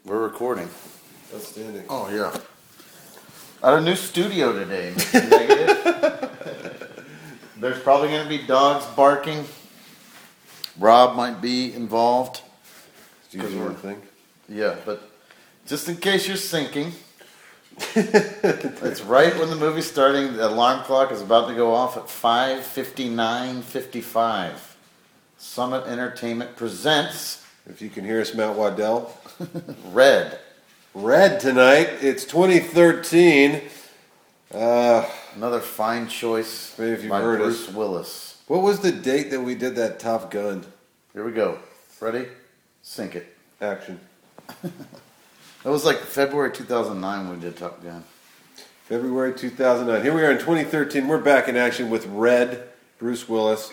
We're recording. Outstanding. Oh, yeah. At a new studio today, Mr. Negative. There's probably going to be dogs barking. Rob might be involved. Do you do anything? Yeah, but just in case you're sinking, it's right when the movie's starting. The alarm clock is about to go off at 5:59:55. Summit Entertainment presents If you can hear us, Mount Waddell. Red. Red tonight. It's 2013. Another fine choice Maybe if you've by heard Bruce us. Willis. What was the date that we did that Top Gun Here we go. Ready? Sink it. action? That was like February 2009 when we did Top Gun. February 2009. Here we are in 2013. We're back in action with Red, Bruce Willis.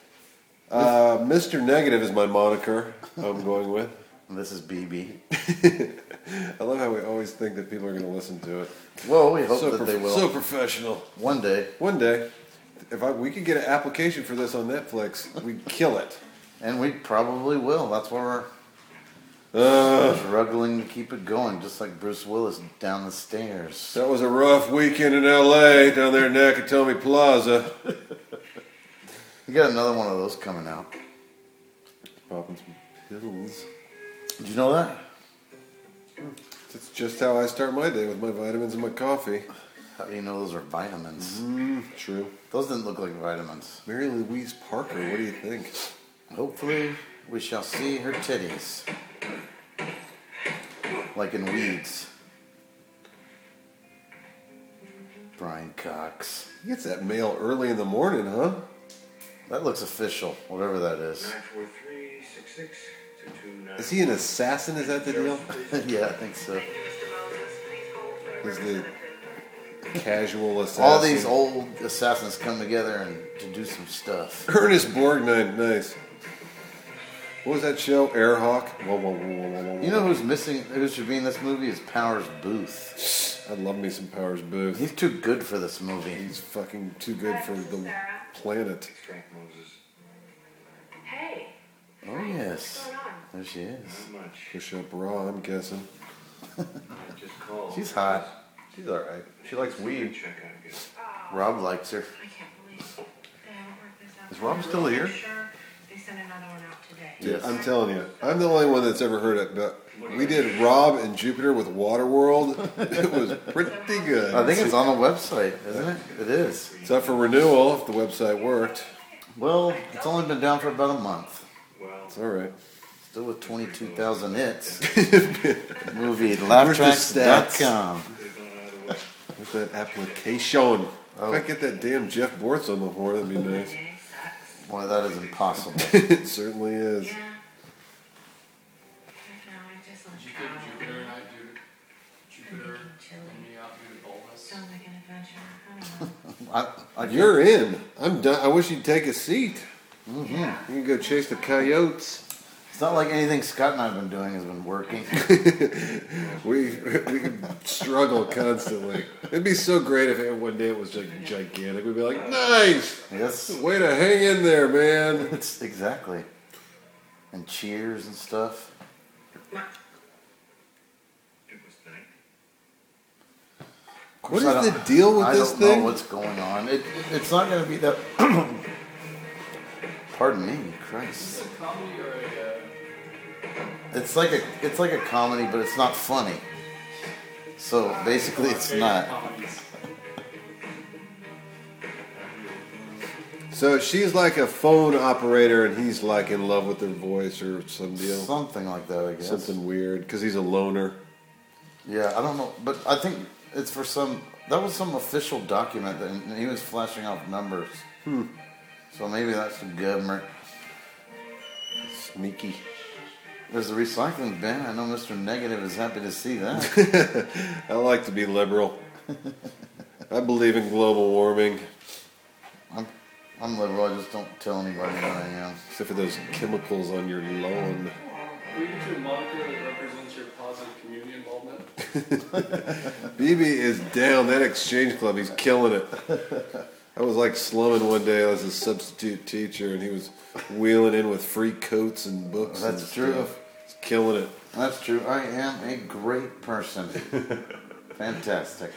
Mr. Negative is my moniker I'm going with. And this is BB. I love how we always think that people are going to listen to it. Well, we hope that they will. So professional. One day. One day, if we could get an application for this on Netflix, we'd kill it. And we probably will. That's why we're struggling to keep it going, just like Bruce Willis down the stairs. That was a rough weekend in L.A. down there in Nakatomi Plaza. You got another one of those coming out. Popping some pills. Did you know that? That's just how I start my day, with my vitamins and my coffee. How do you know those are vitamins? True. Those didn't look like vitamins. Mary Louise Parker, what do you think? Hopefully, we shall see her titties. Like in Weeds. Brian Cox. He gets that mail early in the morning, huh? That looks official, whatever that is. 943-66-229. Is he an assassin? Is that the deal? Yeah, I think so. He's the casual assassin. All these old assassins come together and to do some stuff. Ernest Borgnine, nice. What was that show? Airhawk? Whoa, whoa, whoa, whoa, whoa, whoa. You know who's missing, who should be in this movie is Powers Booth. I'd love me some Powers Booth. He's too good for this movie. He's fucking too good for the planet. Extract Moses. Hey, Oh yes, what's going on? there she is. Not much. Push up raw, I'm guessing. I just called. She's hot. She's alright. She likes weed. Check out again. Rob likes her. I can't believe they haven't worked this out. Is Rob still here? Sure, they sent another one out today. Yes. I'm telling you, I'm the only one that's ever heard it, but we did Rob and Jupiter with Waterworld. It was pretty good. I think it's on the website, isn't it? It is. It's up for renewal if the website worked. Well, it's only been down for about a month. Well, It's alright. Still with 22,000 hits. Movie Where's the laughtracks.com. they've gone either way. Where's that application? Oh. If I get that damn Jeff Bortz on the horn, that'd be nice. Boy, that is impossible. It certainly is. Yeah. No, I just want Did you to get travel. Jupiter and I do Jupiter Chili. and me out do the bulbous? Sounds like an adventure. I don't know. I can't- You're in. I'm done. I wish you'd take a seat. Mm-hmm. You can go chase the coyotes. It's not like anything Scott and I have been doing has been working. We could struggle constantly. It'd be so great if one day it was like gigantic. We'd be like, nice! Yes, Way to hang in there, man. it's exactly. And cheers and stuff. It was night. Of What course, is the deal with I this don't thing? know what's going on. It's not going to be that. Pardon me, Christ. Is it a comedy or a? It's like a comedy, but it's not funny. So basically, it's not. Comedies. So she's like a phone operator, and he's like in love with her voice or some deal. Something like that, I guess. Something weird, because he's a loner. Yeah, I don't know, but I think it's for some. That was some official document, that and he was flashing off numbers. So maybe that's the government. Sneaky. There's a recycling bin. I know Mr. Negative is happy to see that. I like to be liberal. I believe in global warming, I'm liberal. I just don't tell anybody what I am. except for those chemicals on your lawn. Can we get you a moniker that represents your positive community involvement? BB is down. That exchange club, he's killing it. I was like slumming one day. I was a substitute teacher, and he was wheeling in with free coats and books. That's and true. stuff. He's killing it. That's true. I am a great person. Fantastic.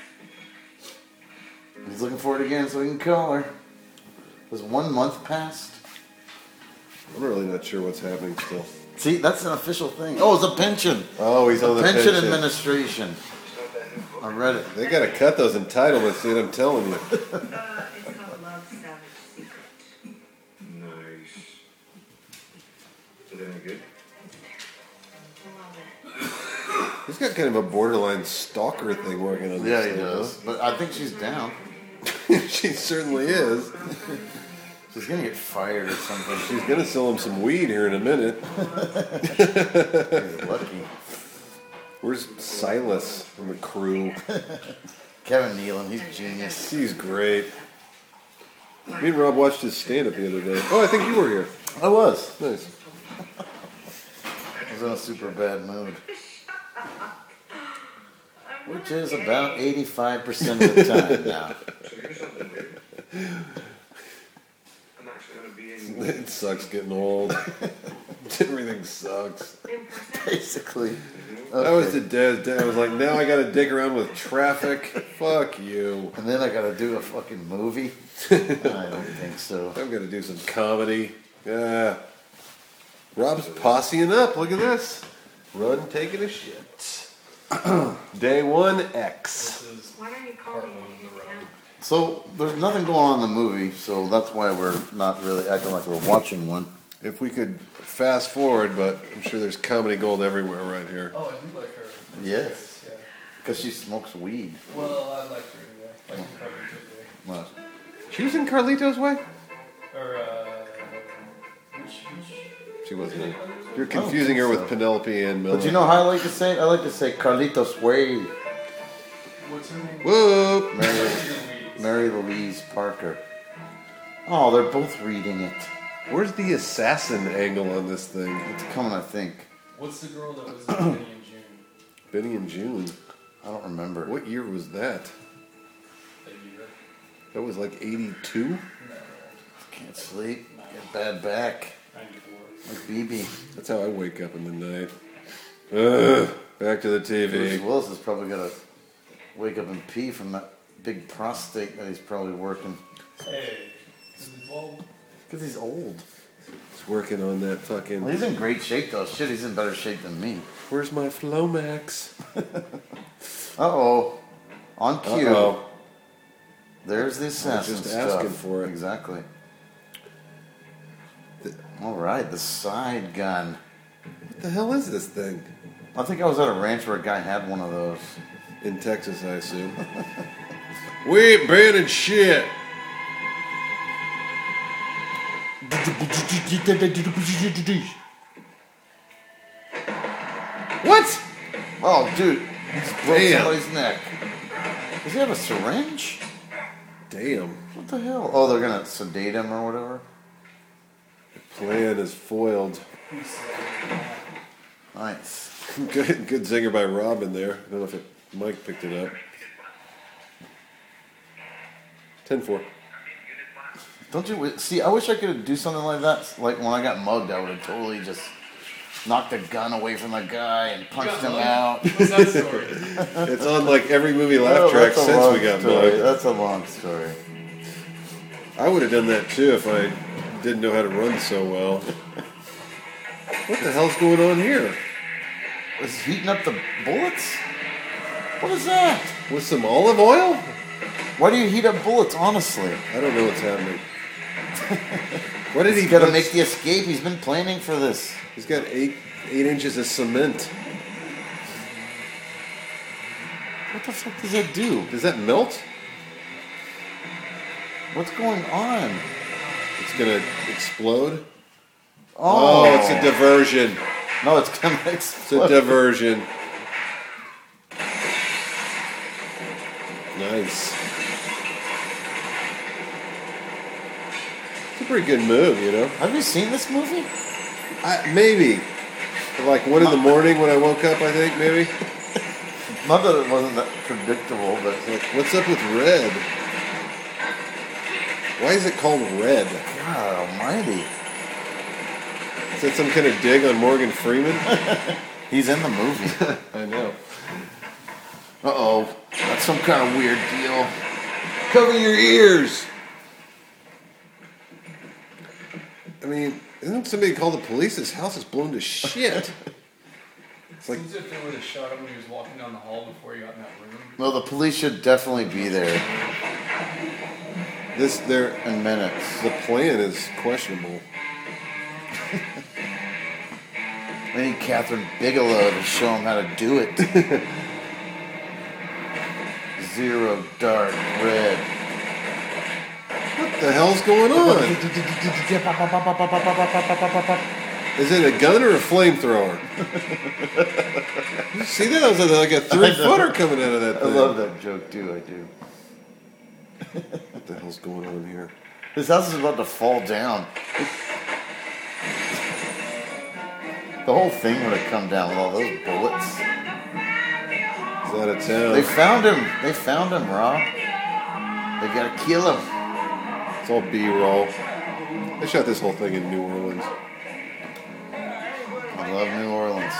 He's looking for it again so we can call her. Was 1 month passed? I'm really not sure what's happening still. See, that's an official thing. Oh, it's a pension. Oh, he's on the Pension pension. Administration. I read it. They gotta cut those entitlements, dude, I'm telling you. It's called Love Savage Secret. Nice. Is it any good? I love it. He's got kind of a borderline stalker thing working on this. Yeah, he thing, does. But I think she's down. huh? She certainly is. She's gonna get fired or something. She's gonna sell him some weed here in a minute. He's lucky. Where's Silas from the crew? Kevin Nealon, he's genius. He's great. Me and Rob watched his stand-up the other day. Oh, I think you were here. I was. Nice. I was in a super bad mood. Which is about 85% of the time now. So here's something weird. I'm actually going to be in. It sucks getting old. Everything sucks. Basically. That was the day. I was like, now I gotta dig around with traffic. Fuck you. And then I gotta do a fucking movie? I don't think so. I'm gonna do some comedy. Yeah. Rob's posseing up. Look at this. Run taking a shit. Day 1X. Why don't you call me when you get down? So, there's nothing going on in the movie, so that's why we're not really acting like we're watching one. If we could fast forward, but I'm sure there's comedy gold everywhere right here. Oh, I do like her. Yes. Yeah. Because she smokes weed. Well, I like her, yeah. Like her today. What? She was in Carlito's Way? Or, which, She wasn't. You're confusing her with Penelope Ann Miller. But you know how I like to say it? I like to say Carlitos Way. what's her name? Whoop! Mary Louise Parker. Oh, they're both reading it. Where's the assassin angle on this thing? It's coming, I think. What's the girl that was in Benny and June? Benny and June. I don't remember. What year was that? That year? That was like 82? No, Can't sleep. Get bad back. 94. Like BB. That's how I wake up in the night. Ugh, back to the Bruce TV. Willis is probably gonna wake up and pee from that big prostate that he's probably working. Hey, well, Because he's old. He's working on that Well, fucking... he's in great shape though. Shit, he's in better shape than me. Where's my Flomax? Uh-oh. On cue. Uh-oh. There's the assassin just stuff. asking for it. Exactly. All right, the side gun. What the hell is this thing? I think I was at a ranch where a guy had one of those. In Texas, I assume. We ain't banning shit. What? Oh, dude, he just broke Damn. somebody's neck. Does he have a syringe? Damn. What the hell? Oh, they're gonna sedate him or whatever. Plan is foiled. Nice. Good zinger by Robin there. I don't know if Mike picked it up. 10-4. Don't you see? I wish I could do something like that. Like when I got mugged, I would have totally just knocked the gun away from the guy and punched him out. what's that story? It's on like every movie laugh track That's a since long we got story. mugged. That's a long story. I would have done that too if I didn't know how to run so well. What the hell's going on here? Is he heating up the bullets? What is that? With some olive oil? Why do you heat up bullets? Honestly, I don't know what's happening. What did he he's got to put- make the escape. He's been planning for this. He's got 8 inches of cement. What the fuck does that do? Does that melt? What's going on? It's gonna explode. Oh, Oh, it's a diversion. no, it's gonna It's explode. a diversion. Nice. It's a pretty good move, you know. Have you seen this movie? Maybe. Like 1 in the morning when I woke up, I think, maybe. Not that it wasn't that predictable, but Like, what's up with red? Why is it called red? God Almighty. Is that some kind of dig on Morgan Freeman? He's in the movie. I know. Uh-oh. That's some kind of weird deal. Cover your ears. I mean, isn't somebody called the police? His house is blown to shit. It's like, Seems if they would have shot him when he was walking down the hall before he got in that room. Well, the police should definitely be there they're in minutes. the plan is questionable. We need Catherine Bigelow to show him how to do it. Zero dark red. What the hell's going on? Is it a gun or a flamethrower? You see that? That was like a 3-footer coming out of that I thing. love that joke too, I do. What the hell's going on here? His house is about to fall down. The whole thing would have come down with all those bullets. Is that a town? They found him. They found him, Rob. They gotta kill him. It's all B-roll. They shot this whole thing in New Orleans. I love New Orleans.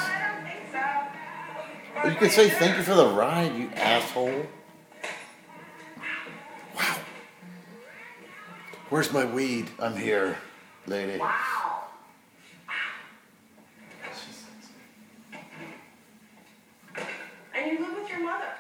You could say thank you for the ride, you asshole. Where's my weed? I'm here, lady. And you live with your mother.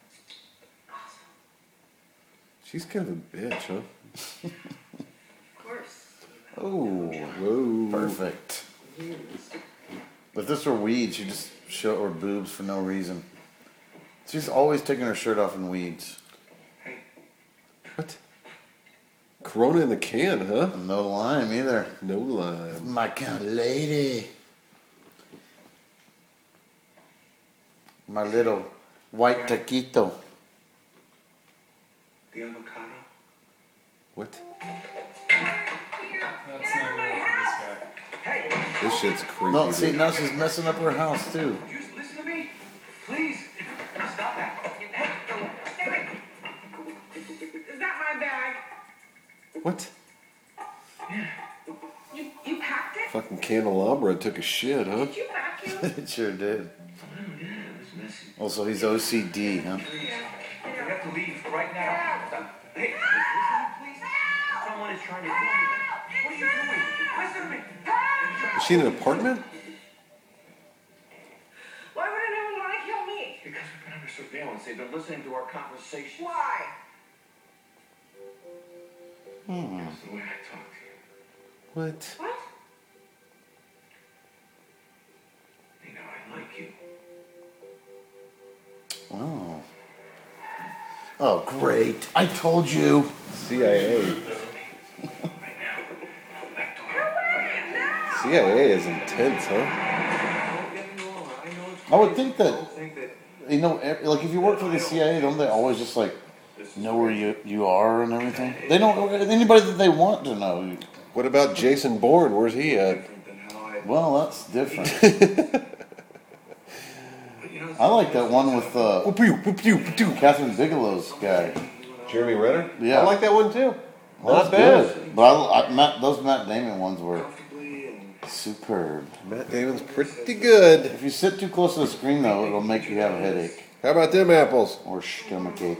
She's kind of a bitch, huh? Of course. Oh, Whoa. perfect. If this were weeds, she'd just show her boobs for no reason. She's always taking her shirt off in weeds. What? Corona in the can, huh? And no lime either. No lime. My kind of lady. My little white taquito. The avocado? What? That's not good for this guy. This shit's creepy. No, see, dude. now she's messing up her house too. Just listen to me. Please. Stop that. Hey, is that my bag? What? You packed it? Fucking candelabra took a shit, huh? Did you vacuum? It sure did. Yeah, it was messy. Also, he's OCD, huh? You have to leave right now. Hey, listen to me, please. Someone is trying to kill me. What are you doing? Listen to me. Is she in an apartment? Why would anyone want to kill me? Because we've been under surveillance. They've been listening to our conversation. Why? That's the way I talk to you. What? What? You know, I like you. Oh. Oh, great. I told you. CIA. Right now. Back door. CIA is intense, huh? Don't get me wrong. I know it's I would think that, Don't think that you know, like if you work for the CIA, don't they always just like know where you are and everything? They don't, anybody that they want to know. What about Jason Bourne? Where's he at? different than how I. Well, that's different. But you know, I like that one with Whoop-pew, whoop-pew, whoop-pew. Catherine Bigelow's guy. Jeremy Renner? Yeah. I like that one too. That's Not bad. good. But those Matt Damon ones were comfortably and superb. Matt Damon's pretty good. If you sit too close to the screen, though, it'll make you have a headache How about them apples? or stomachache.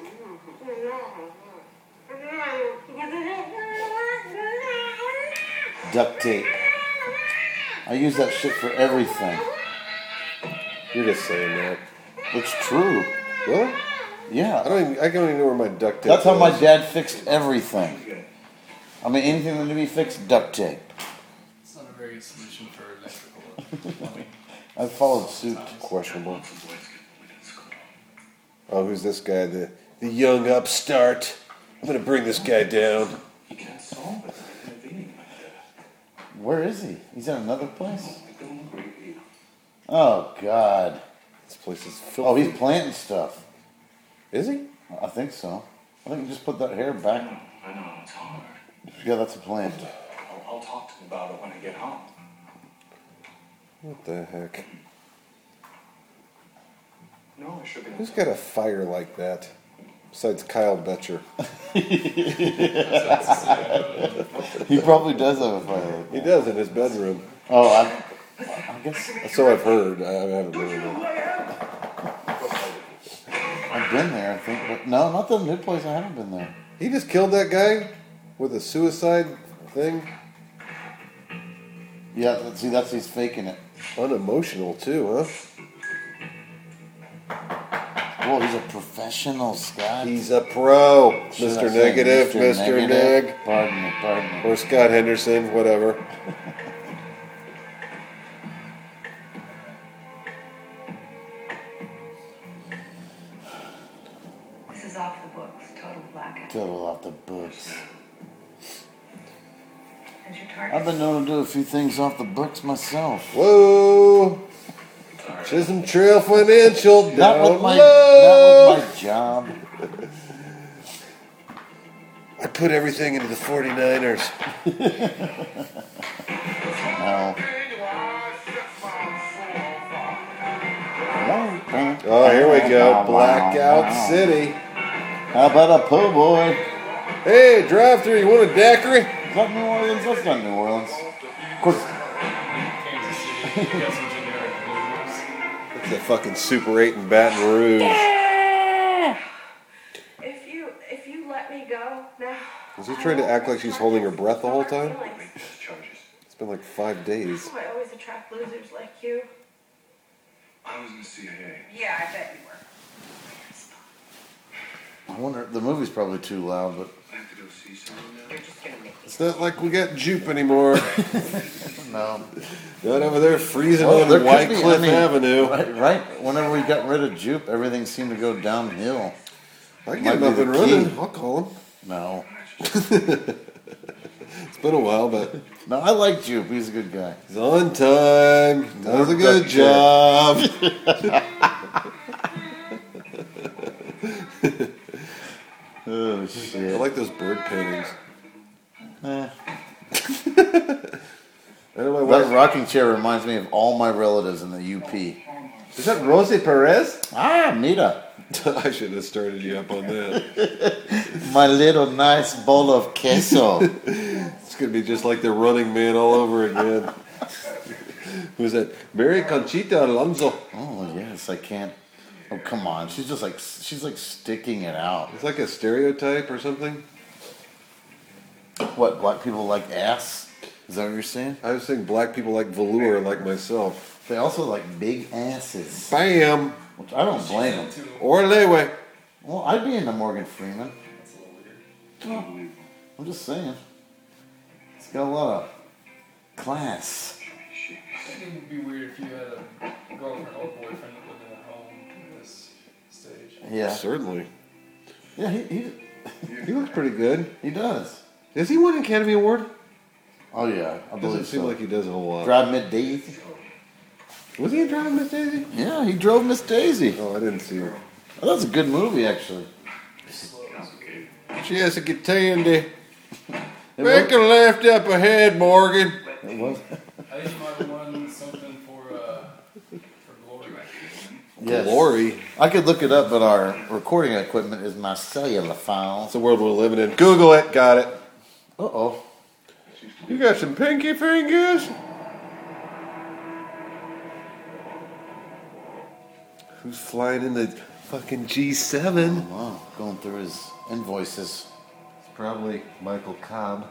Duct tape. I use that shit for everything. You're just saying that. It's true. Really? Yeah. I don't even know where my duct tape That's how my is. dad fixed everything. I mean, anything that to be fixed, duct tape. It's not a very good solution for electrical plumbing. I followed suit. Questionable. some boys get bullied in school. Oh, who's this guy? The young upstart. I'm gonna bring this guy down. You can't solve it. Intervening like that. Where is he? He's in another place? I don't agree with you. Oh, God. This place is Oh, filthy. he's planting stuff. Is he? I think so. I think you just put that hair back. I know it's hard. Yeah, that's a plant. I'll talk to him about it when I get home. What the heck? No, I should be. Who's got a fire like that? Besides Kyle Betcher. He probably does have a fire. He does in his bedroom. Oh, I guess So I've heard. I haven't really been. I've been there, I think, but no, not the new place. I haven't been there. He just killed that guy with a suicide thing. Yeah, see, he's faking it. Unemotional too, huh? Well, he's a professional, Scott. He's a pro, Should Mr. I say Negative, Mr. Negative? Neg, Pardon me. or Scott Henderson, whatever. This is off the books. Total blackout. Total off the books. As your target. I've been known to do a few things off the books myself. Whoa! Chisholm Trail Financial Not down with my low. job. I put everything into the 49ers. No. Oh, here we go. Blackout City. How about a po' boy? Hey, drive through. You want a daiquiri? Is that New Orleans? That's not New Orleans. Of course. Kansas City, you got some generic blues. It's a fucking Super 8 in Baton Rouge. If you let me go now. Is he trying to act like she's holding her breath the whole time? Just charges. It's been like 5 days. I always attract losers like you. I was in the CIA. Yeah, I bet you were. I wonder. The movie's probably too loud, but I have to go see someone now. You're just gonna make me. It's not like we got Jupe anymore. no. Not over there freezing Well, on there could White be, Cliff Avenue. Right. Whenever we got rid of Jupe, everything seemed to go downhill. I can Might get him be up the and running. key. I'll call him. No. It's been a while, but No, I like Jupe. He's a good guy. he's on time. Does a good Duck job. Oh I shit. like those bird paintings. Eh. I know my That wife. rocking chair reminds me of all my relatives in the UP. Is that Rosie Perez? Ah, Mira. I should have started you up on that. My little nice bowl of queso. It's gonna be just like the Running Man all over again. Who's that? Mary Conchita Alonso. Oh yes, I can't. Oh come on, she's like sticking it out. It's like a stereotype or something. What, black people like ass? Is that what you're saying? I was thinking black people like velour, like myself. They also like big asses. Bam! Which I don't blame them. Or leeway. Well, I'd be into Morgan Freeman. That's a little weird. Well, I'm just saying. It's got a lot of class. I think it would be weird if you had a girlfriend or boyfriend that lived in a home at this stage. Yeah. Certainly. Yeah, he He looks pretty good. he does. Has he won an Academy Award? Oh yeah, I Doesn't believe seem so. like he does a whole lot. Drive Miss Daisy. Was he in Driving Miss Daisy? Yeah, he drove Miss Daisy. Oh, I didn't see it. Oh, that's a good movie, actually. She has a good candy. It Make was, a left up ahead, Morgan. it was. I think you might have won something for Glory. Yes. Glory. I could look it up, but our recording equipment is my cellular phone. That's the world we're living in. Google it. Got it. Uh-oh. You got some pinky fingers? Who's flying in the fucking G7? Wow, going through his invoices. It's probably Michael Cobb.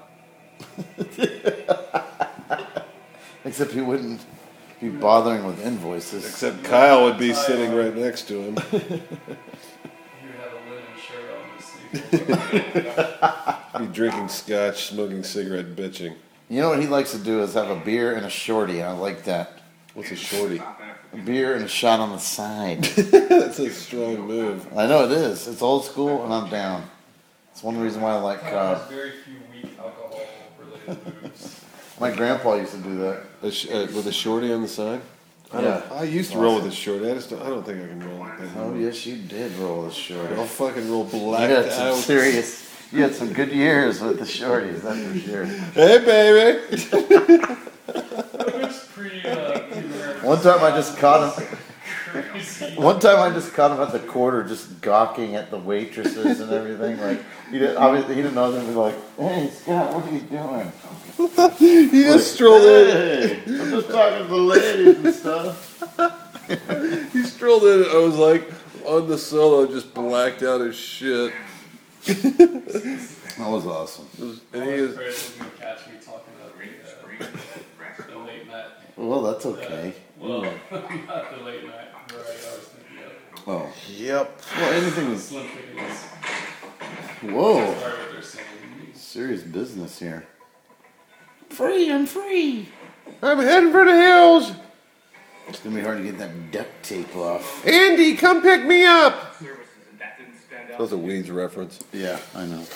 Except he wouldn't be bothering with invoices. Except Kyle would be sitting right next to him. He would have a linen shirt on his sleeve. Be drinking scotch, smoking cigarette, bitching. You know what he likes to do is have a beer and a shorty, and I like that. What's a shorty? A beer and a shot on the side. That's a strong move. I know it is. It's old school, and I'm down. It's one reason why I like Kyle has Cobb. very few weak alcohol-related moves. My grandpa used to do that. With a shorty on the side? Yeah. I used to roll with a shorty. I don't think I can roll like that. Oh yes, you did roll the shorty. I'll fucking roll You black had some out. serious. You had some good years with the shorties, that's for sure. Hey, baby! It was pre-American. One time I just caught him. Crazy. One time I just caught him at the quarter, just gawking at the waitresses and everything. Like he didn't, obviously he didn't know them. He was like, "Hey Scott, what are you doing?" He just strolled in. Hey, I'm just talking to the ladies and stuff. He strolled in. I was like on the solo, just blacked out his shit. That was awesome. And he is. Chris is gonna catch me talking about the late night. Well, that's okay. Well, not the late night where I was thinking of. Oh, Yep. well, anything is. Slim Pickens. Whoa, That's part of what they're saying. serious business here. Free, I'm free. I'm heading for the hills. It's gonna be hard to get that duct tape off. Andy, come pick me up. Services, and that didn't stand out. That was a Weeds reference. Yeah, I know.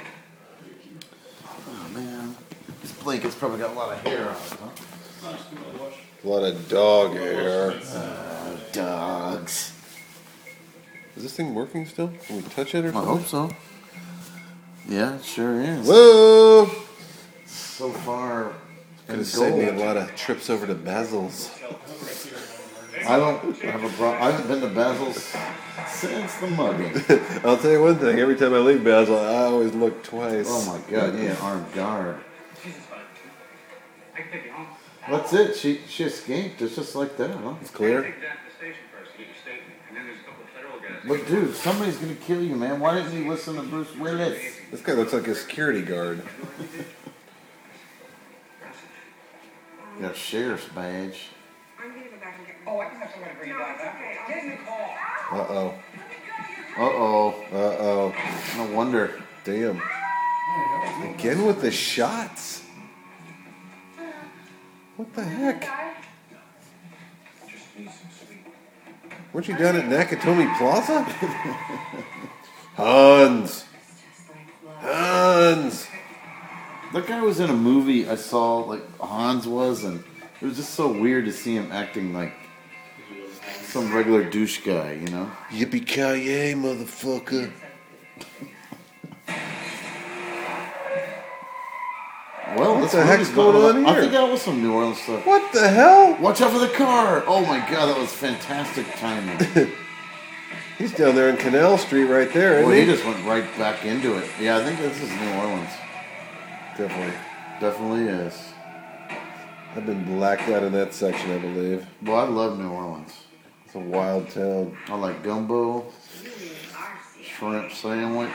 Oh man, this blanket's probably got a lot of hair on it, huh? It's not just gonna wash. A lot of dog hair. Dogs. Is this thing working still? Can we touch it or I something? hope so. Yeah, it sure is. Whoa! So far, Could have it's saved me a gold. lot of trips over to Basil's. I don't have a problem. I haven't been to Basil's since the mugging. I'll tell you one thing. Every time I leave Basil, I always look twice. Oh my god, yeah, armed guard. Jesus, bud. I can take you home. That's it. She escaped. It's just like that, huh? It's I clear. take that to the station first to get your statement, and then there's a couple of federal guys. But dude, somebody's gonna kill you, man. Why didn't you listen to Bruce Willis? This guy looks like a security guard. Got a sheriff's badge. I'm gonna go back and get Oh, I can have someone to bring you back. okay. Get in the car. Uh-oh. Uh-oh. Uh-oh. No wonder. Damn. Again with the shots. What the heck? Just need some sleep. Weren't you down at Nakatomi Plaza? Hans. Hans. That guy was in a movie I saw, like Hans was, and it was just so weird to see him acting like some regular douche guy, you know? Yippee-ki-yay, motherfucker. Well, What this the heck's movie's going got- on I here? think that was some New Orleans stuff. What the hell? Watch out for the car! Oh my god, that was fantastic timing. He's down there in Canal Street right there, Well, isn't he he? just went right back into it. Yeah, I think this is New Orleans. Definitely. Definitely is. I've been blacked out in that section, I believe. Well, I love New Orleans. It's a wild town. I like gumbo, shrimp sandwich,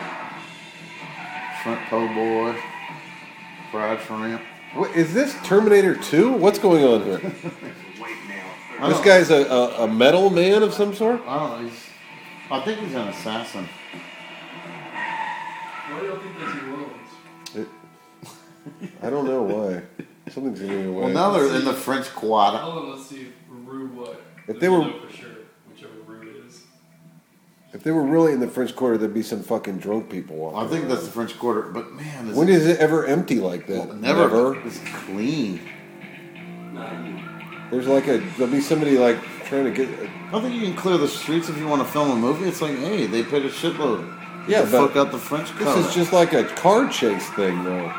shrimp po' boy, fried shrimp. What, is this Terminator 2? What's going on here? I This don't- guy's a metal man of some sort? I don't know. I think he's an assassin. Why do you think there's New Orleans? I don't know why. Something's giving me away. Well, now they're in the French Quarter. Hold on, let's see if Rue what. If they were- know for sure, whichever Rue it is. If they were really in the French Quarter, there'd be some fucking drunk people walking. I think around. that's the French Quarter, but man, When is it ever empty like that? never. It's clean. There's there'll be somebody like trying to get. I think you can clear the streets if you want to film a movie. It's like, hey, they paid a shitload. Yeah, They but fuck out the French this Quarter. is just like a car chase thing, though.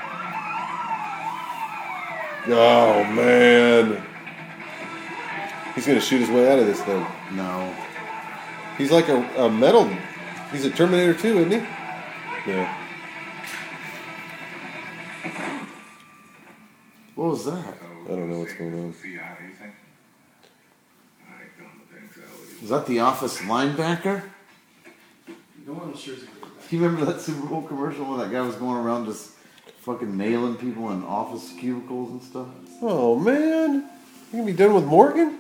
Oh man, he's gonna shoot his way out of this thing. No. He's like a metal. He's a Terminator 2, isn't he? Yeah. What was that? I don't know what's going on. See how you think? I don't think so. Is that the Office linebacker? No one sure is a good guy. Do you remember that Super Bowl commercial when that guy was going around just fucking nailing people in office cubicles and stuff? Oh man, you gonna be done with Morgan?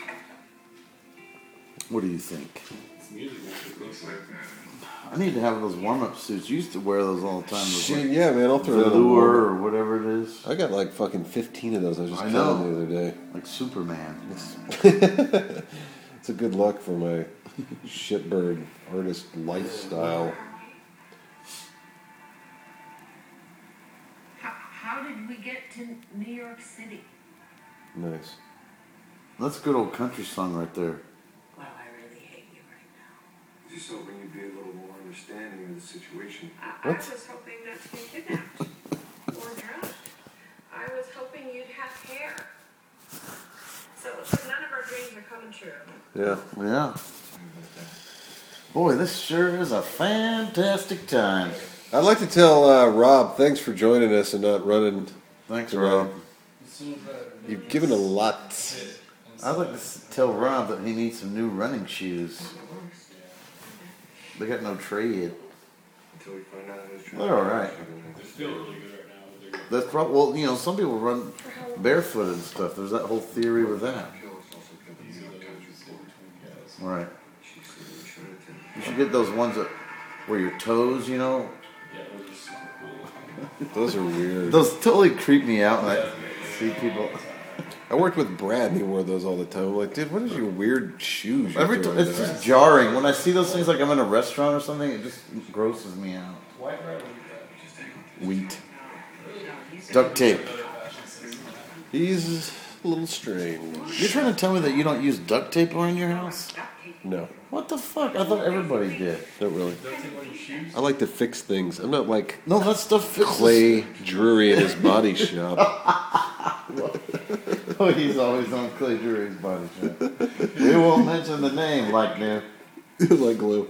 What do you think? It's music. It looks like I need to have those warm-up suits. You used to wear those all the time. Those Shit, like yeah, man, I'll throw it on. velour or whatever it is. I got like fucking 15 of those. I was just I telling know. the other day. Like Superman. It's a good luck for my shitbird artist lifestyle. How did we get to New York City? Nice. That's a good old country song right there. Well, I really hate you right now. Just hoping you'd be a little more understanding of the situation. I was hoping not to be kidnapped or drowned. I was hoping you'd have hair. So it looks like none of our dreams are coming true. Yeah. Yeah. Boy, this sure is a fantastic time. I'd like to tell Rob, thanks for joining us and not running. Thanks, around. Rob. As soon as that You've given a lot. hit I'd like to tell Rob that he needs some new running shoes. They got no trade. Until we find out who's trying. They're all right. they feel really good right now. But they're That's probably, well, you know, some people run barefoot and stuff. There's that whole theory with that. these are those in-between guys. Right. You should get those ones that where your toes, you know. Yeah, those are super cool. Those are weird. Those totally creep me out when I see people. I worked with Brad and he wore those all the time. I'm like, dude, what is your weird shoes? Every time, it's just jarring. When I see those things like I'm in a restaurant or something, it just grosses me out. White bread or wheat. Duct tape. He's a little strange. You're trying to tell me that you don't use duct tape around your house? No, What the fuck? I thought everybody did. not really. Duct tape on your shoes? I like to fix things. I'm not like No, that stuff fixes. Clay Drury in his body shop. Oh, he's always on Clay Drury's body shop. We won't mention the name like new. Like glue.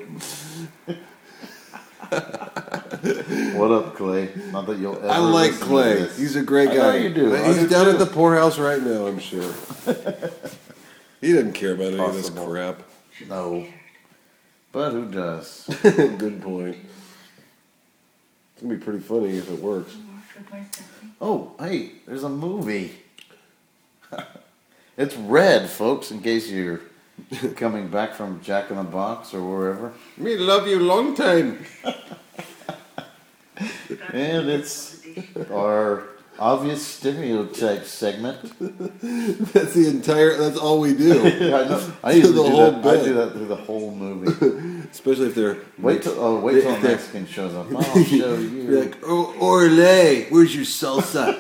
What up, Clay? Not that you'll ever I like listen to Clay. this. He's a great I guy. know you do. I He's do down too. at the poorhouse right now, I'm sure. He doesn't care about any of this Possible. crap. No. But who does? Good point. It's gonna be pretty funny if it works. Oh, hey, there's a movie. It's Red, folks, in case you're coming back from Jack in the Box or wherever. Me love you long time. And it's our obvious stereotype segment. That's all we do. I know. I usually The do whole that. I bit. do that through the whole movie. Especially if they're Wait till a Mexican shows up. I'll show you. like, oh, Orle, where's your salsa?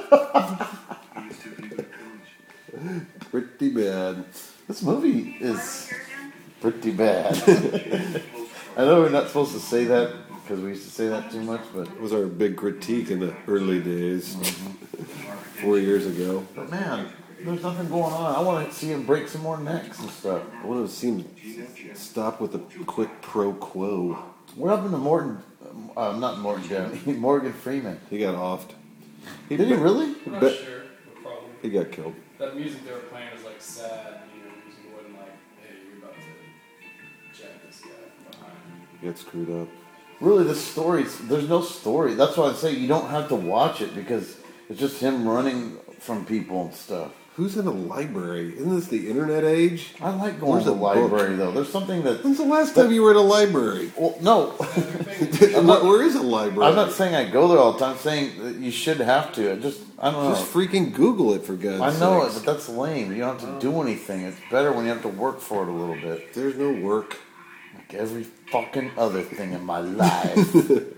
Pretty bad. This movie is pretty bad. I know we're not supposed to say that because we used to say that too much, but That was our big critique in the early days, 4 years ago. but man, there's nothing going on. I want to see him break some more necks and stuff. I want to see him stop with the quick pro quo. What happened to Morgan Downey, Morgan Freeman? He got offed. Did he really? I'm not Bet- sure, but probably. He got killed. That music they were playing was like sad, music. It wasn't like, hey, you're about to jack this guy from behind. He got screwed up. Really, there's no story. That's why I say you don't have to watch it because it's just him running from people and stuff. Who's in a library? Isn't this the internet age? I like going Where's to the a book? library though. There's something that. When's the last time you were at a library? Well, no. Where is a library? I'm not saying I go there all the time. I'm saying that you should have to. I don't know. Just freaking Google it for God's I know it, sakes. but that's lame. You don't have to do anything. It's better when you have to work for it a little bit. There's no work. Like every fucking other thing in my life.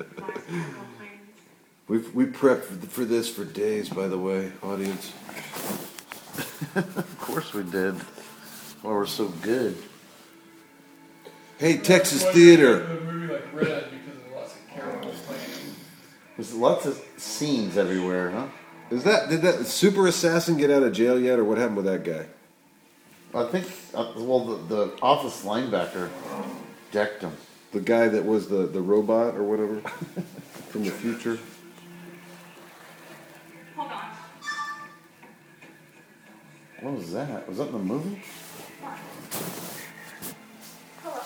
We prepped for this for days, by the way, audience. Of course we did. Well, we're so good. Hey, Texas That's why Theater. The movie like Red because of lots of characters playing. There's lots of scenes everywhere, huh? Did that super assassin get out of jail yet, or what happened with that guy? I think, the office linebacker decked him. The guy that was the robot or whatever from the future. Hold on. What was that? Was that in the movie? Hello?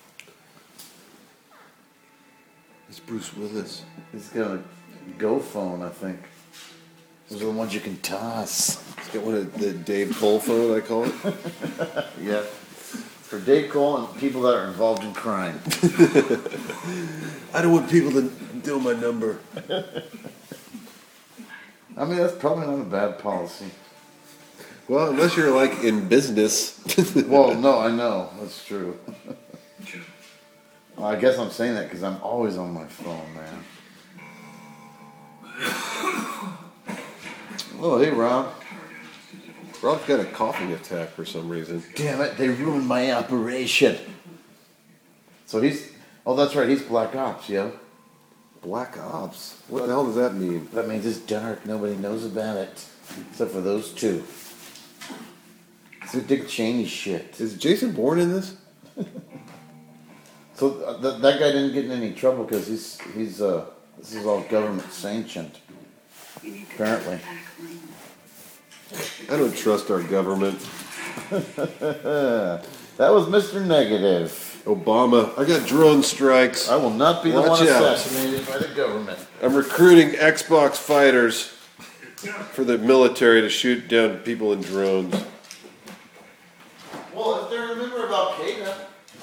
It's Bruce Willis. He's got a Go phone, I think. Those are the ones you can toss. He's got one of the Dave Cole phone, I call it. Yeah. For Dave Cole and people that are involved in crime. I don't want people to know my number. I mean, that's probably not a bad policy. Well, unless you're like in business. Well, no, I know. That's true. Well, I guess I'm saying that because I'm always on my phone, man. Oh, hey, Rob. Rob's got a coughing attack for some reason. Damn it, they ruined my operation. So that's right, he's Black Ops, yo. Black Ops? What the hell does that mean? That means it's dark, nobody knows about it. Except for those two. It's a Dick Cheney shit. Is Jason Bourne in this? So that guy didn't get in any trouble because he's This is all government sanctioned. Apparently. I don't trust our government. That was Mr. Negative. Obama, I got drone strikes. I will not be the Watch one out. assassinated by the government. I'm recruiting Xbox fighters for the military to shoot down people in drones. Well, if they're a member of Al-Qaeda.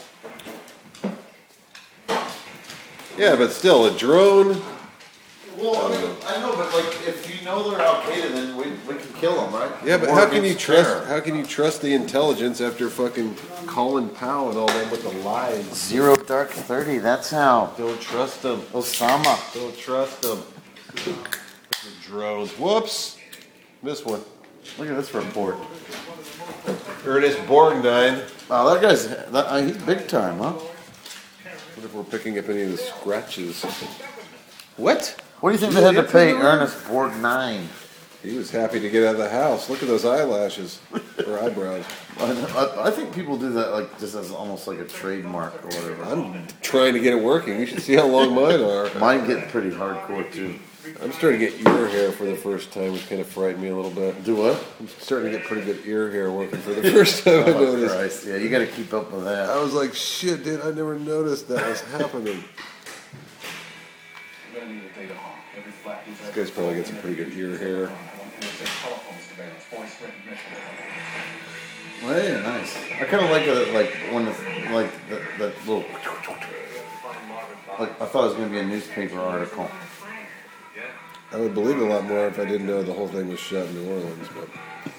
Yeah, but still, a drone. Well, I know, but like, if you know they're Al-Qaeda, then we can kill them, right? Yeah, but War how can you against trust? terror. How can you trust the intelligence after fucking Colin Powell and all them with the lies? Zero Dark 30, that's how. Don't trust them. Osama. Don't trust them. The drones. Whoops. Missed one. Look at this report. Ernest Borgnine. Wow, that guy's, he's big time, huh? What if we're picking up any of the scratches? What? What do you think they had to pay Ernest Borgnine? He was happy to get out of the house. Look at those eyelashes or eyebrows. I think people do that like just as almost like a trademark or whatever. I'm trying to get it working. You should see how long mine are. Mine get pretty hardcore too. I'm starting to get ear hair for the first time, which kind of frightened me a little bit. Do what? I'm starting to get pretty good ear hair working for the first time I Oh noticed. Christ! Yeah, you got to keep up with that. I was like, shit, dude, I never noticed that was happening. This guy's probably got some pretty good ear hair. Well, yeah, nice. I kind of like it, like when it's like that little. Like I thought it was going to be a newspaper article. I would believe it a lot more if I didn't know the whole thing was shot in New Orleans, but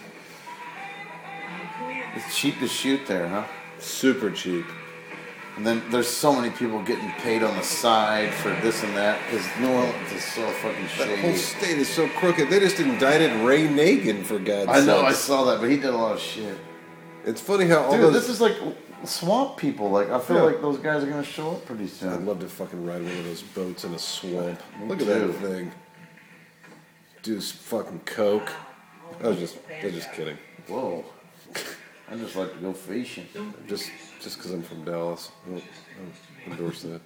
It's cheap to shoot there, huh? super cheap. And then there's so many people getting paid on the side for this and that because New Orleans is so fucking That whole shady. state is so crooked. They just indicted Ray Nagin, for God's sake. I know, I saw that, but he did a lot of shit. It's funny how all Dude, those... this is like swamp people. Like I feel Yeah. like those guys are gonna show up pretty I'd soon. love to fucking ride one of those boats in a swamp. Me Look at too. that thing. Do some fucking coke. I was just kidding. Whoa! I just like to go fishing. Just because I'm from Dallas, I don't endorse that.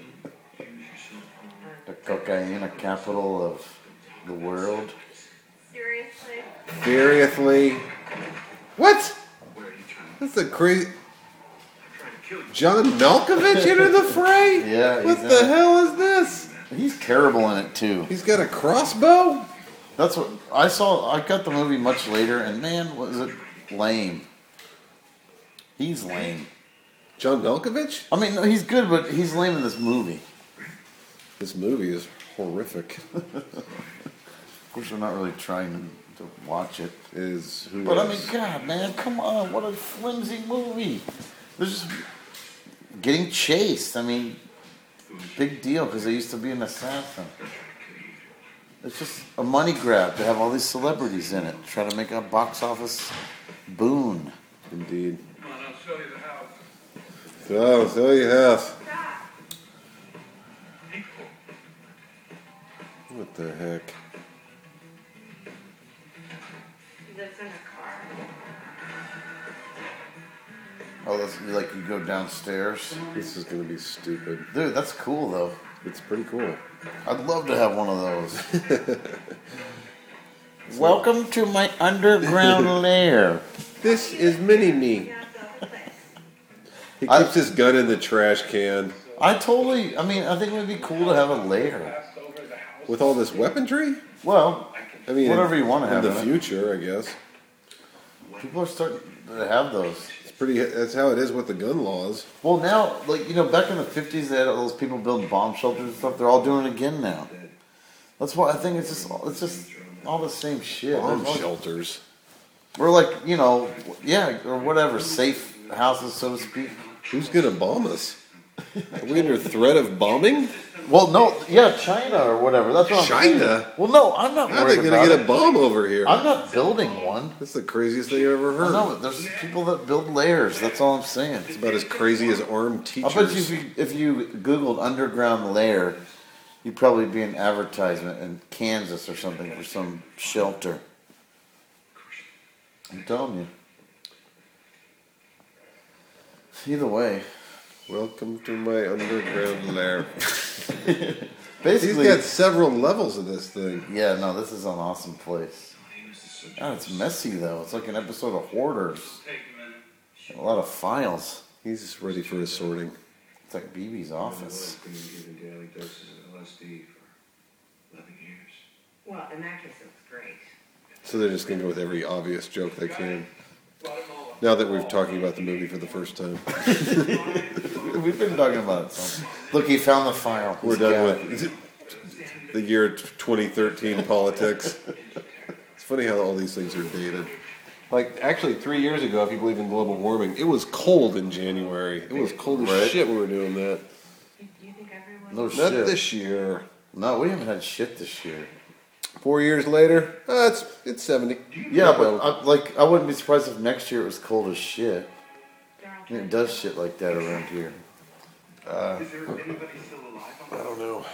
The cocaine capital of the world. Seriously? Seriously? What? That's a crazy. John Malkovich into the fray? Yeah, What he's the in it. hell is this? He's terrible in it too. He's got a crossbow? That's what I saw. I got the movie much later, and man, was it lame. He's lame. John Malkovich? I mean, no, he's good, but he's lame in this movie. This movie is horrific. Of course, we're not really trying to watch it. Is who? But I mean, else? God, man, come on! What a flimsy movie. There's just getting chased. I mean, big deal because they used to be an assassin. It's just a money grab to have all these celebrities in it, try to make a box office boon. Indeed. Come on, I'll show you the house. So you have. What the heck? He lives in a car. Oh, that's like you go downstairs, This is gonna be stupid. dude. That's cool though. It's pretty cool. I'd love to have one of those. Welcome to my underground lair. This is Mini-Me. He I- keeps his gun in the trash can. I mean, I think it would be cool to have a lair. With all this weaponry? Well, I mean, whatever you want to have in in the it. future, I guess. People are starting to have those. It's pretty. That's how it is with the gun laws. Well, now, like, you know, back in the 50s, they had all those people building bomb shelters and stuff. They're all doing it again now. That's why I think it's just all the same shit. Bomb There's always- shelters. We're like, you know, yeah, or whatever, safe houses, so to speak. Who's gonna bomb us? Are we under threat of bombing? Well, no, yeah, China or whatever. That's what I'm saying. China? Well, no, I'm not How are worried they gonna about get a it. bomb over here? I'm not building one. That's the craziest thing I've ever I heard. know, there's people that build layers. That's all I'm saying. It's about as crazy as armed I teachers. bet you if you Googled underground lair, you'd probably be an advertisement in Kansas or something for some shelter. I'm telling you. Either way. Welcome to my underground lair. Basically, He's got several levels of this thing. yeah, no, this is an awesome place. God, it's messy though. It's like an episode of Hoarders. A lot of files. He's just ready for his sorting. It's like BB's office. Been given daily doses of LSD for 11 years. Well, in that case, it was great. So they're just going to go with every obvious joke they can. Now that we're talking about the movie for the first time. We've been talking about it. So. Look, he found the file. We're done with the year 2013 politics. It's funny how all these things are dated. Like, actually, 3 years ago, if you believe in global warming, it was cold in January. It was cold as shit when we were doing that. Do you think everyone... No Not shit. this year. No, we haven't had shit this year. 4 years later, it's 70. Yeah, but I wouldn't be surprised if next year it was cold as shit. And it does shit like that around here. Is there anybody still alive? I don't know.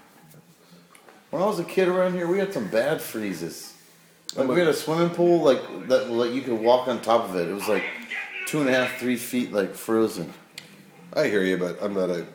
When I was a kid around here, we had some bad freezes. Like we had a swimming pool like that, like you could walk on top of it. It was like 2.5, 3 feet, like frozen. I hear you, but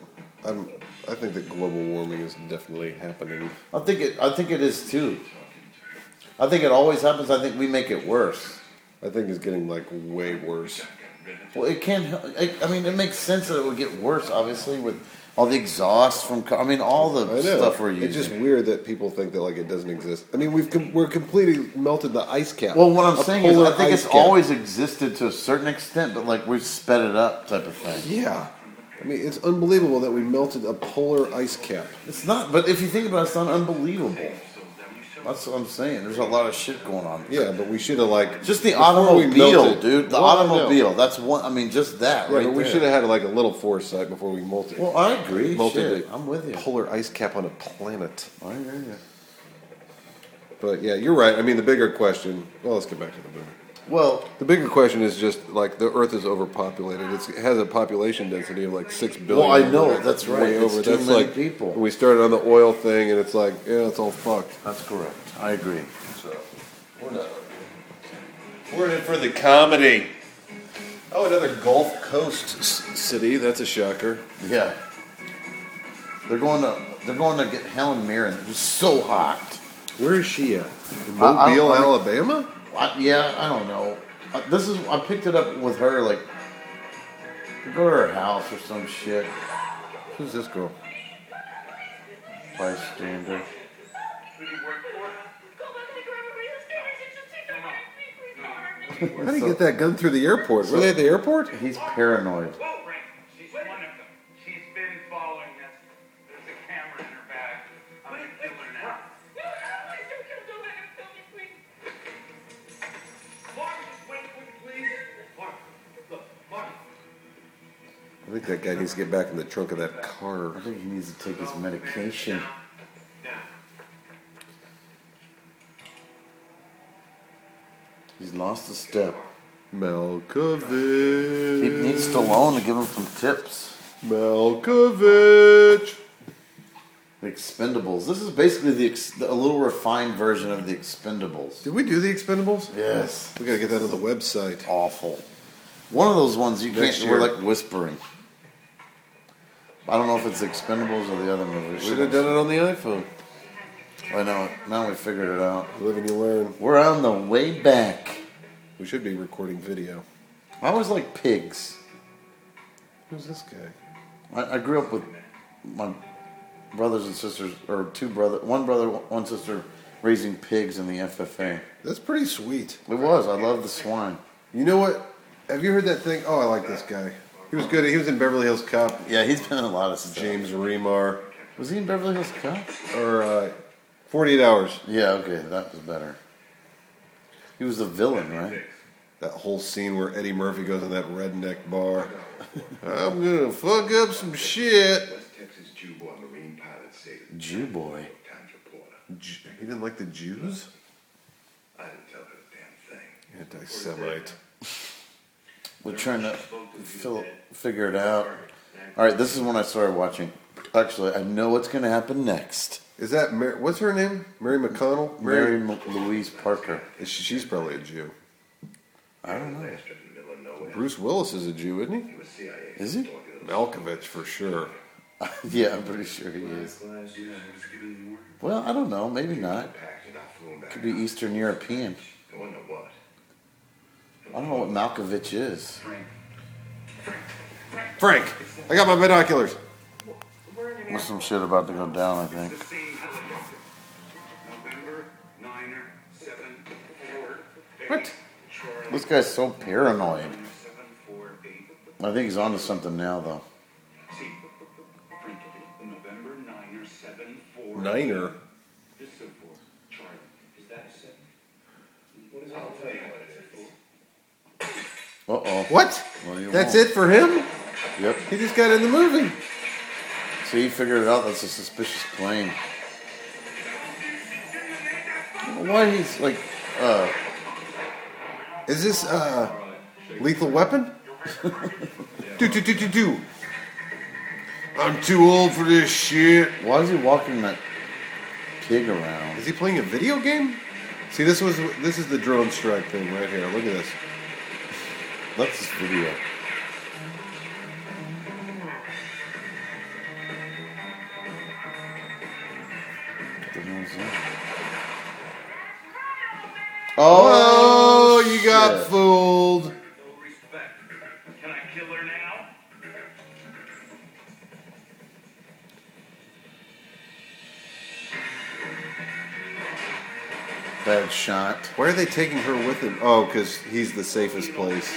I think that global warming is definitely happening. I think it is too. I think it always happens. I think we make it worse. I think it's getting like way worse. Well, it can't. I mean, it makes sense that it would get worse, obviously, with all the exhaust from. I mean, all the stuff we're using. It's just weird that people think that like it doesn't exist. I mean, we're completely melted the ice cap. Well, what I'm saying is, I think it's cap. always existed to a certain extent, but like we've sped it up, type of thing. Yeah. I mean, it's unbelievable that we melted a polar ice cap. It's not, but if you think about it, it's not unbelievable. That's what I'm saying. There's a lot of shit going on. Yeah, but we should have like just the before we automobile, melted- dude. The Well, I know. automobile. That's one. I mean, just that. Yeah, right but we there. should have had like a little foresight before we melted. Well, I agree. Melted Shit, I'm with you. Polar ice cap on a planet. I hear you. But yeah, you're right. I mean, the bigger question. Well, let's get back to the movie. Well, The bigger question is just like the Earth is overpopulated. It has a population density of like 6 billion. well, I know that's right. Way It's over. too That's many like people. we started on the oil thing, and it's like, yeah, it's all fucked. That's correct. I agree. So we're in it for the comedy. Oh, another Gulf Coast city. That's a shocker. Yeah. They're going to get Helen Mirren. It was so hot. Where is she at? In I Mobile, don't- Alabama? I don't know. I picked it up with her, like, to go to her house or some shit. Who's this girl? Bystander. How do you get that gun through the airport? Were they at the airport? He's paranoid. Whoa, Frank. She's one of them. She's been following us. There's a camera in her bag. I'm gonna kill her now. Mark, just wait, please. Mark, look, Mark. I think that guy needs to get back in the trunk of that car. I think he needs to take his medication. He's lost a step. Malkovich. He needs Stallone to give him some tips. Malkovich. The Expendables. This is basically a little refined version of the Expendables. Did we do the Expendables? Yes. We gotta get that on the website. Awful. One of those ones you Next can't. year. We're like whispering. I don't know if it's the Expendables or the other movie. Should have done it on the iPhone. I know. Now we figured it out. Live and you learn. We're on the way back. We should be recording video. I always like pigs. Who's this guy? I grew up with my brothers and sisters, or one brother, one sister, raising pigs in the FFA. That's pretty sweet. It was. I love the swine. You know what? Have you heard that thing? Oh, I like this guy. He was good. He was in Beverly Hills Cop. Yeah, he's been in a lot of stuff. James Remar. Was he in Beverly Hills Cop? Or 48 Hours. Yeah, okay, that was better. He was the villain, right? That whole scene where Eddie Murphy goes in that redneck bar. I'm gonna fuck up some shit. West Texas Jew boy, Marine pilot, saved Jew boy. Times reporter. He didn't like the Jews? I didn't tell her a damn thing. Anti-Semite. We're trying to figure it out. All right, this is when I started watching. Actually, I know what's going to happen next. Is that what's her name? Mary McConnell? Mary Louise Parker. She's probably a Jew. I don't know. Bastard in the middle of nowhere. Bruce Willis is a Jew, isn't he? He was CIA. Is he? Malkovich for sure. Yeah, I'm pretty sure he is. Well, I don't know. Maybe not. Could be Eastern European. I don't know what Malkovich is. Frank, I got my binoculars. There's some shit about to go down, I think. What? This guy's so paranoid. I think he's onto something now, though. Niner. Uh-oh. What? What do you That's want? it for him? Yep. He just got in the movie. So he figured it out. That's a suspicious plane. Why he's like, Is this Lethal Weapon? Do. I'm too old for this shit. why is he walking that pig around? Is he playing a video game? See, this is the drone strike thing right here. Look at this. That's this video. What the hell is that? Oh, you got shit. fooled. No respect. Can I kill her now? Bad shot. Why are they taking her with him? Oh, because he's the safest place.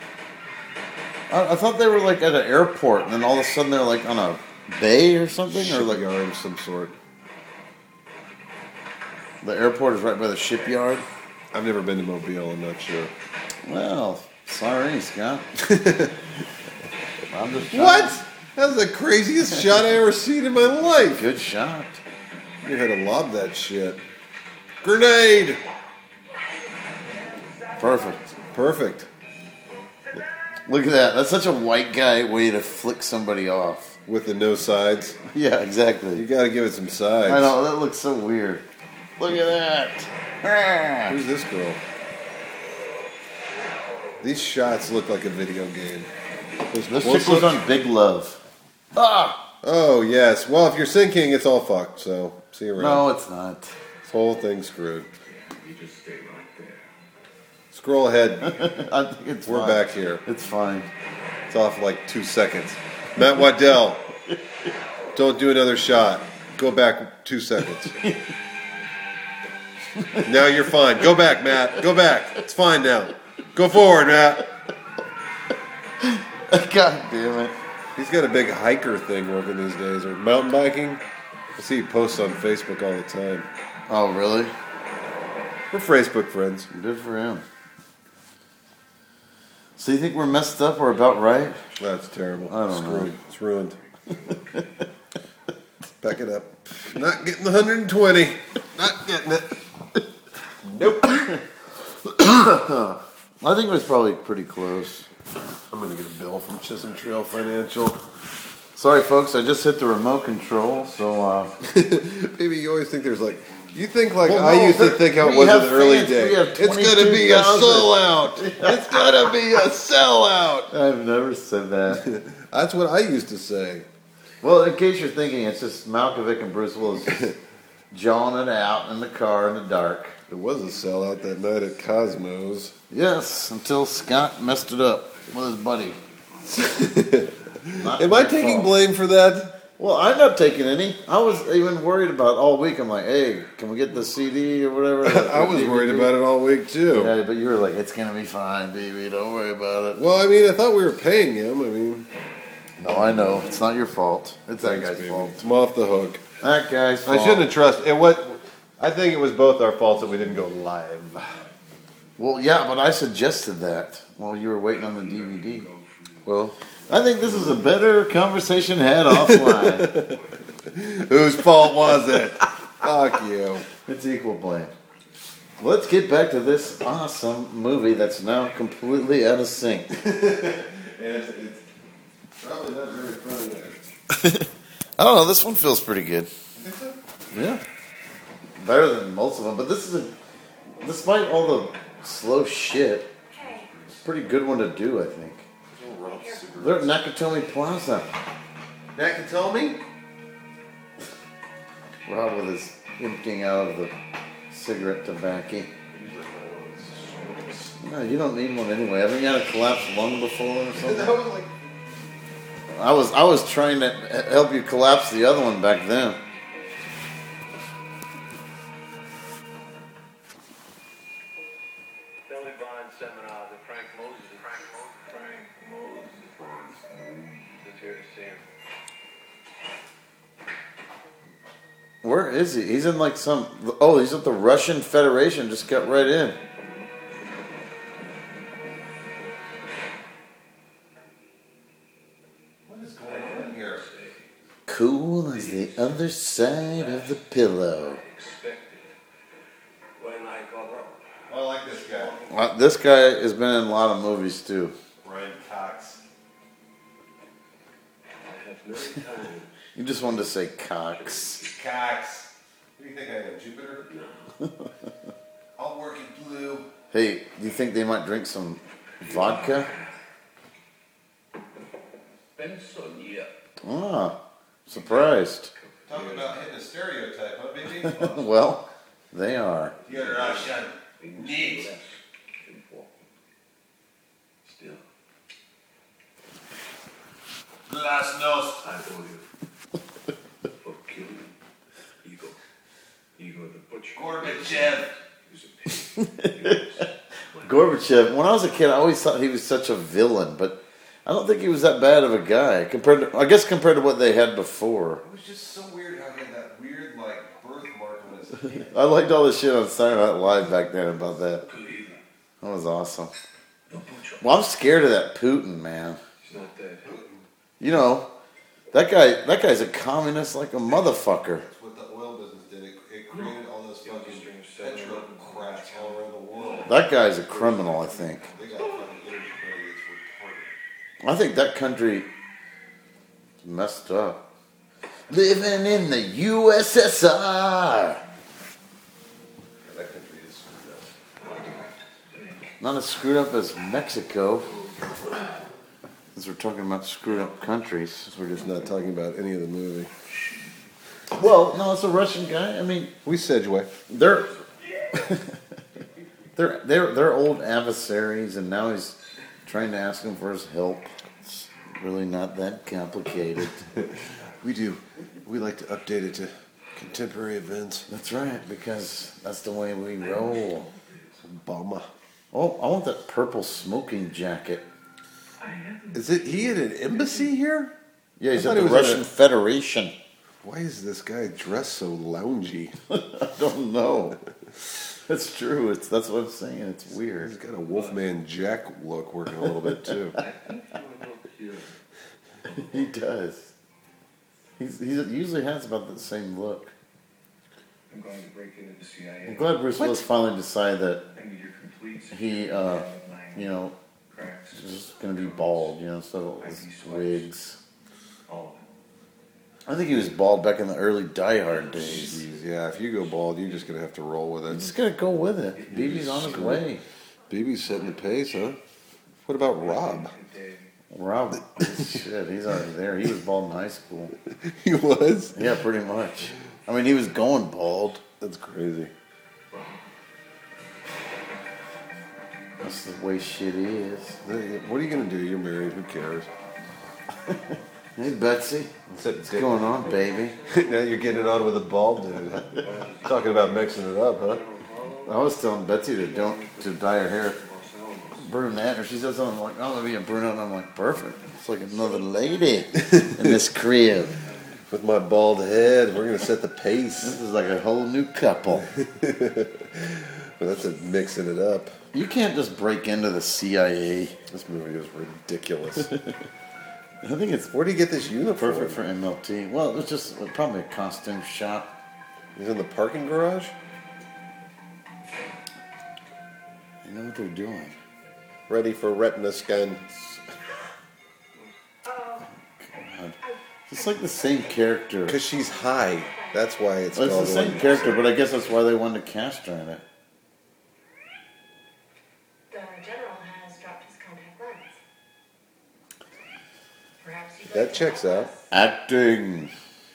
I thought they were like at an airport, and then all of a sudden they're like on a bay or something, or like Shipyard of some sort. the airport is right by the shipyard. I've never been to Mobile. I'm not sure. Well, sorry, Scott. I'm just What? That's the craziest shot I ever seen in my life. Good shot. You had to lob that shit. Grenade. Perfect. Perfect. Look at that. That's such a white guy way to flick somebody off. With the no sides. Yeah, You exactly. got to give it some sides. I know, that looks so weird. Look at that. Ah. Who's this girl? These shots look like a video game. This chick was on Big Love. Ah! Oh, yes. Well, if you're sinking, it's all fucked, so see you around. No, it's not. This whole thing's screwed. Scroll ahead. I think it's We're fine. back here. It's fine. It's off like 2 seconds. Matt Waddell, don't do another shot. Go back 2 seconds. Now you're fine. Go back, Matt. Go back. It's fine now. Go forward, Matt. God damn it. He's got a big hiker thing working these days, or mountain biking. I see he posts on Facebook all the time. Oh, really? We're Facebook friends. Good for him. So you think we're messed up or about right? That's terrible. I don't know. Screwed. It's ruined. Back it up. Not getting the 120. Not getting it. Nope. I think it was probably pretty close. I'm going to get a bill from Chisholm Trail Financial. Sorry, folks. I just hit the remote control, so... Maybe you always think there's like... You think like Well, I no, used to there- think how it we was in have the early fans. days. We have It's going to be a 22,000. sellout. It's going to be a sellout. I've never said that. That's what I used to say. Well, in case you're thinking, it's just Malkovich and Bruce Willis just jawing it out in the car in the dark. It was a sellout that night at Cosmos. Yes, until Scott messed it up with his buddy. Not Am I my taking fault. blame for that? Well, I'm not taking any. I was even worried about it all week. I'm like, hey, can we get the CD or whatever? I was worried about it all week too. Yeah, but you were like, it's going to be fine, baby. Don't worry about it. Well, I mean, I thought we were paying him. I mean, No, I know. It's not your fault. It's that thanks, guy's baby. fault. I'm off the hook. That guy's fault. I shouldn't have trusted it. What? I think it was both our faults that we didn't go live. Well, yeah, but I suggested that while you were waiting on the DVD. Well, I think this is a better conversation had offline. whose fault was it? Fuck you. It's equal blame. Let's get back to this awesome movie that's now completely out of sync. It's probably not very funny. I don't know. This one feels pretty good. Yeah, better than most of them. But this is, despite all the slow shit, it's a pretty good one to do. I think. They're at Nakatomi Plaza. Nakatomi? Rob with his emptying out of the cigarette tobacco. No, you don't need one anyway. Haven't you had a collapsed lung before or something? That was like. I was trying to help you collapse the other one back then. Billy Bond seminar, the Frank Moses. Just here to see him. Where is he? He's in like some. Oh, he's at the Russian Federation. Just got right in. What is going on here? Cool as the other side of the pillow. When I got up. I like this guy. This guy has been in a lot of movies too. Ryan Cox. I have no time. You just wanted to say Cox. Cox. What do you think I am, Jupiter? I'll work in blue. Hey, do you think they might drink some vodka? Benson, yeah. Ah, surprised. Talk about hitting a stereotype, huh, baby? Well, they are. You're Russian. Neat. Still, Glasnost. I owe you for killing Igor. Igor the Butcher. Gorbachev. He was a pig. He was Gorbachev. When I was a kid, I always thought he was such a villain, but I don't think he was that bad of a guy compared to what they had before. It was just so weird how he had that weird, like, birthmark on his hand. I liked all the shit on Saturday Night Live back then about that. That was awesome. the Butcher. Well, I'm scared of that Putin, man. He's not dead. You know, that guy's a communist like a motherfucker. That's what the oil business did. It created all those fucking petrocrats all around the world. That guy's a criminal, I think. They got fucking energy credits retarded. I think that country is messed up. Living in the USSR. That country is screwed up. Not as screwed up as Mexico. Since we're talking about screwed up countries. We're just not talking about any of the movie. Well, no, it's a Russian guy. I mean, We Sedgwick. they're they're old adversaries, and now he's trying to ask him for his help. It's really not that complicated. We like to update it to contemporary events. That's right, because that's the way we roll. Obama. Oh, I want that purple smoking jacket. Is it? He had an embassy here? Yeah, he's I at thought the he was at Russian Federation. Why is this guy dressed so loungy? I don't know. It's true. That's what I'm saying. It's He's weird. got a Wolfman Jack look working a little bit too. He does. He usually has about the same look. I'm going to break into the CIA. I'm glad Bruce Willis finally decided that I need your complete he, cracks. is just going to be bald, instead of his wigs. All of it. I think he was bald back in the early Die Hard days. Jeez, yeah, if you go bald, you're just gonna have to roll with You it. just got to go with it. BB's on his way. BB's setting the pace, huh? What about Rob? Rob, shit, he's already there. He was bald in high school. He was? Yeah, pretty much. I mean, he was going bald. That's crazy. That's the way shit is. What are you gonna do? You're married. Who cares? Hey, Betsy. What's going on, baby? Now you're getting it on with a bald dude. Talking about mixing it up, huh? I was telling Betsy to dye her hair brunette, or she said something like, "I'm gonna be a brunette," and I'm like, "Perfect. It's like another lady in this crib. With my bald head, we're gonna set the pace. This is like a whole new couple." Well, that's a mixing it up. You can't just break into the CIA. This movie is ridiculous. I think it's Where do you get this uniform? perfect for MLT. Well, it's just probably a costume shop. He's in the parking garage? They know what they're doing. Ready for retina scan. God. It's like the same character. Because she's high. That's why it's Well, it's called the same character, but I guess that's why they wanted to cast her in it. The general has dropped his contact lens. That checks out. Acting.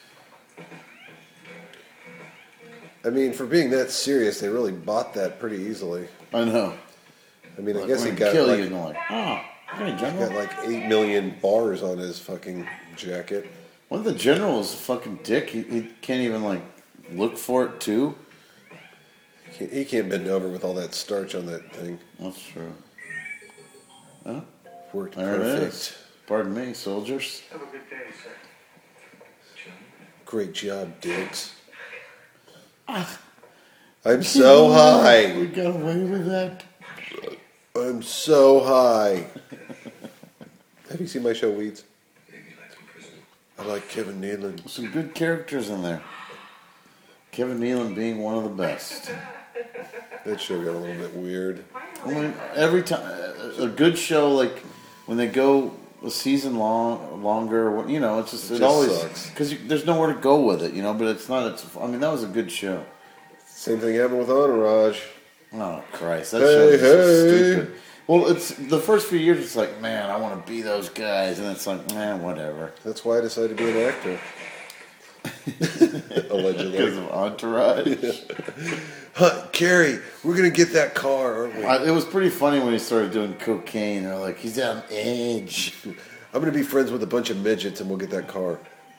I mean, for being that serious, they really bought that pretty easily. I know. I mean, I Like, guess when he they got kill like, you, and they're like, oh, hey, got General. like 8 million bars on his fucking jacket. One of the generals is a fucking dick. He can't even, like, look for it, too. He can't bend over with all that starch on that thing. That's true. Huh? Worked There it perfect. is. Pardon me, soldiers. Have a good day, sir. Great job, Diggs. Ah. I'm so high. We got away with that. I'm so high. Have you seen my show Weeds? I like Kevin Nealon. Some good characters in there. Kevin Nealon being one of the best. That show got a little bit weird. I mean, every time a good show, like when they go a season longer, you know, it's just It it just always sucks. because there's nowhere to go with it, you know. But it's not. I mean, that was a good show. Same thing happened with Entourage. Oh Christ, that Hey, show is so hey. stupid. Well, it's the first few years. It's like, man, I want to be those guys, and it's like, man, whatever. That's why I decided to be an actor. Because Allegedly. of Entourage. Huh, Carrie, we're gonna get that car, aren't we? It was pretty funny when he started doing cocaine. They're like, he's on edge. I'm gonna be friends with a bunch of midgets and we'll get that car.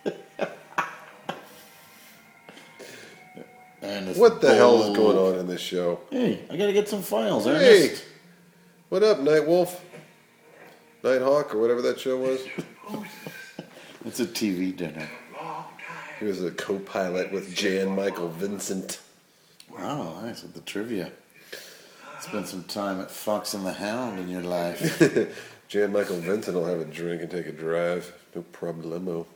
And it's What the hell is bold. going on in this show? Hey, I gotta get some files. Hey, Ernest. what up, Night Wolf? Nighthawk, or whatever that show was? It's a TV dinner. He was a co-pilot with Jan Michael Vincent. Wow, nice with the trivia. Spend some time at Fox and the Hound in your life. Jan Michael Vincent will have a drink and take a drive. No problemo.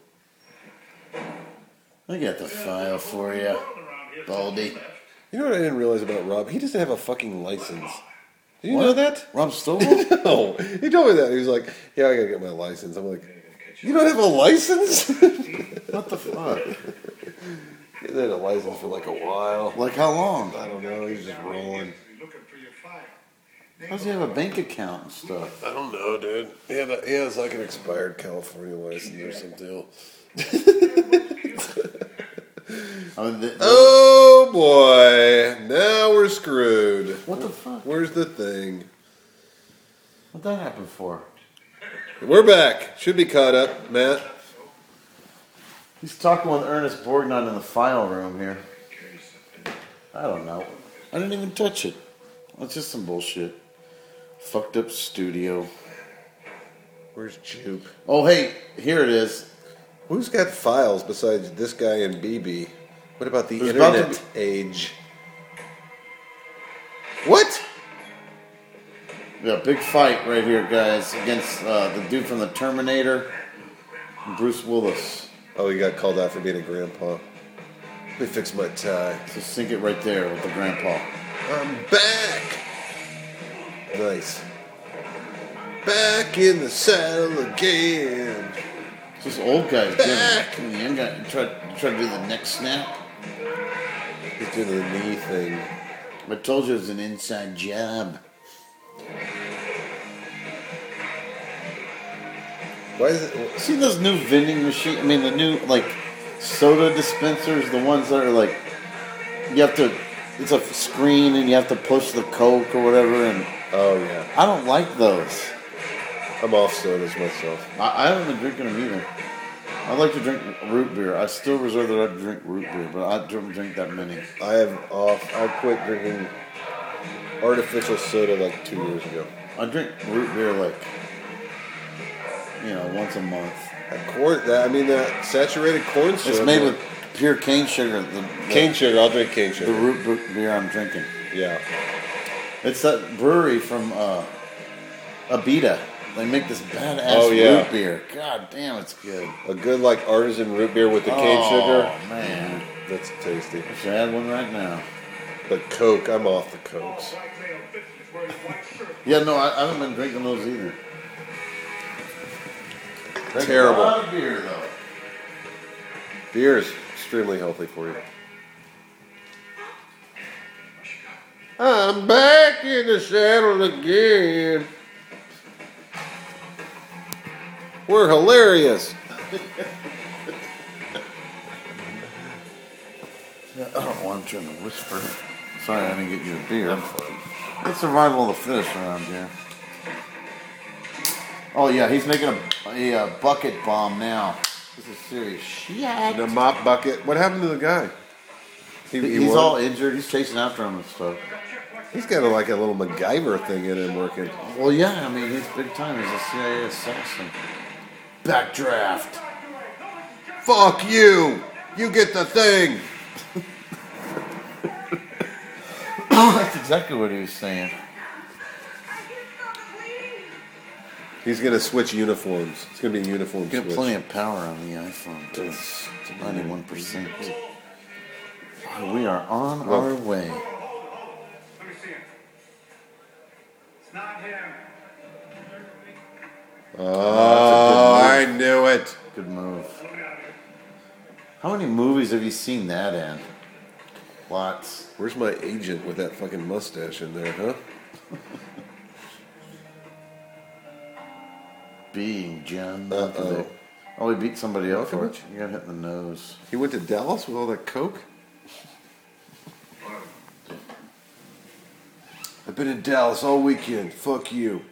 I got the file for you, Baldy. You know what I didn't realize about Rob? He doesn't have a fucking license. Did you What? know that? Rob Stovall? No. He told me that. He was like, yeah, I gotta get my license. I'm like, you don't have a license? What the fuck? He had a license for like a while. Like how long? I don't know. He's just rolling. How does he have a bank account and stuff? I don't know, dude. He has like an expired California license or some deal. I mean, Oh boy, now we're screwed. what the fuck? Where's the thing? What'd that happen for? We're back. Should be caught up, Matt. He's talking with Ernest Borgnine in the file room here. I don't know. I didn't even touch it. It's just some bullshit. Fucked up studio. Where's Jupe? Oh, hey, here it is. Who's got files besides this guy and BB? What about the There's about to internet age? What? Yeah, big fight right here, guys, against the dude from the Terminator, Bruce Willis. Oh, he got called out for being a grandpa. Let me fix my tie. So sink it right there with the grandpa. I'm back. Nice. Back in the saddle again. It's this old guy's Back. giving the young guy try to do the neck snap. He's doing the knee thing. I told you it was an inside job. Why is it? See those new vending machine? I mean, the new like soda dispensers, the ones that are like you have to. It's a screen and you have to push the Coke or whatever. And Oh yeah, I don't like those. I'm off sodas myself. I haven't been drinking them either. I like to drink root beer. I still reserve the right to drink root beer, but I don't drink that many. I quit drinking artificial soda like 2 years ago. I drink root beer like, once a month. That saturated corn syrup. It's made with pure cane sugar. cane sugar. I'll drink cane sugar. The root beer I'm drinking. Yeah. It's that brewery from Abita. They make this badass root beer. God damn, it's good. A good like artisan root beer with the cane sugar. Oh man, That's tasty. I should have one right now. But Coke, I'm off the Cokes. Yeah, no, I haven't been drinking those either. Drink Terrible. A lot of beer though. Beer is extremely healthy for you. I'm back in the saddle again. We're hilarious. Oh, I'm trying to whisper. Sorry, I didn't get you a beer. It's survival of the fittest around here. Oh yeah, he's making a bucket bomb now. This is serious shit. The mop bucket. What happened to the guy? He's won? all injured. He's chasing after him and stuff. He's got like a little MacGyver thing in him working. Well, yeah, I mean, he's big time. He's a CIA assassin. Backdraft. Fuck you! You get the thing! That's exactly what he was saying. He's gonna switch uniforms. It's gonna be a uniform Get switch. plenty of power on the iPhone, too. 91%. We are on our way. Let me see him. It's not him. Oh, I knew it. Good move. How many movies have you seen that in? Lots. Where's my agent with that fucking mustache in there, huh? Being John. Uh-oh. Oh, he beat somebody up for it. Malkovich? You got hit in the nose. He went to Dallas with all that coke? I've been in Dallas all weekend. Fuck you.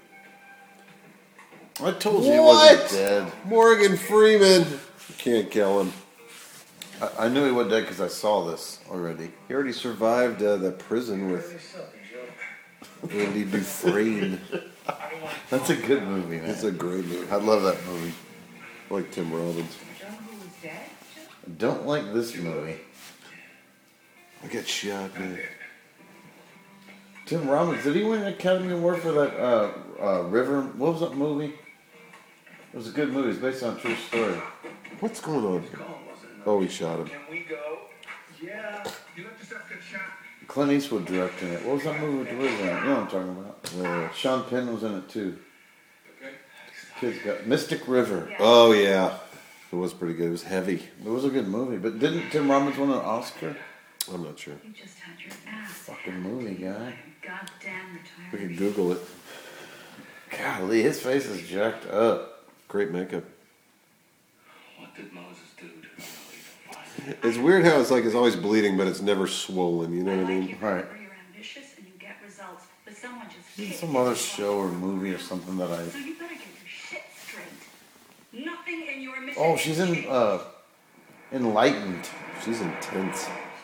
I told you he What? wasn't dead. Morgan Freeman. You can't kill him. I knew he wasn't dead because I saw this already. He already survived the prison with Andy Dufresne. That's a good movie, man. It's a great movie. I love that movie. I like Tim Robbins. I don't like this movie. I got shot, man. Tim Robbins, did he win an Academy Award for that River? What was that movie? It was a good movie. It's based on a true story. What's going on here? Oh, he shot him. Can we go? Yeah. You let yourself get shot. Clint Eastwood directing it. What was that movie with the River in it? You know what I'm talking about. Sean Penn was in it too. Kids got Mystic River. Oh, yeah. It was pretty good. It was heavy. It was a good movie, but didn't Tim Robbins win an Oscar? I'm not sure. You just had your ass. Fucking movie guy. Goddamn We retirement. could Google it. Golly, his face is jacked up. Great makeup. What did Moses do to It's weird how it's like it's always bleeding, but it's never swollen. You know what I mean? Right. You're ambitious and you get results, but someone just This is kicked some you. other show or movie or something that I. So you better get your shit straight. Nothing in your mission. Oh, she's in Enlightened. She's intense.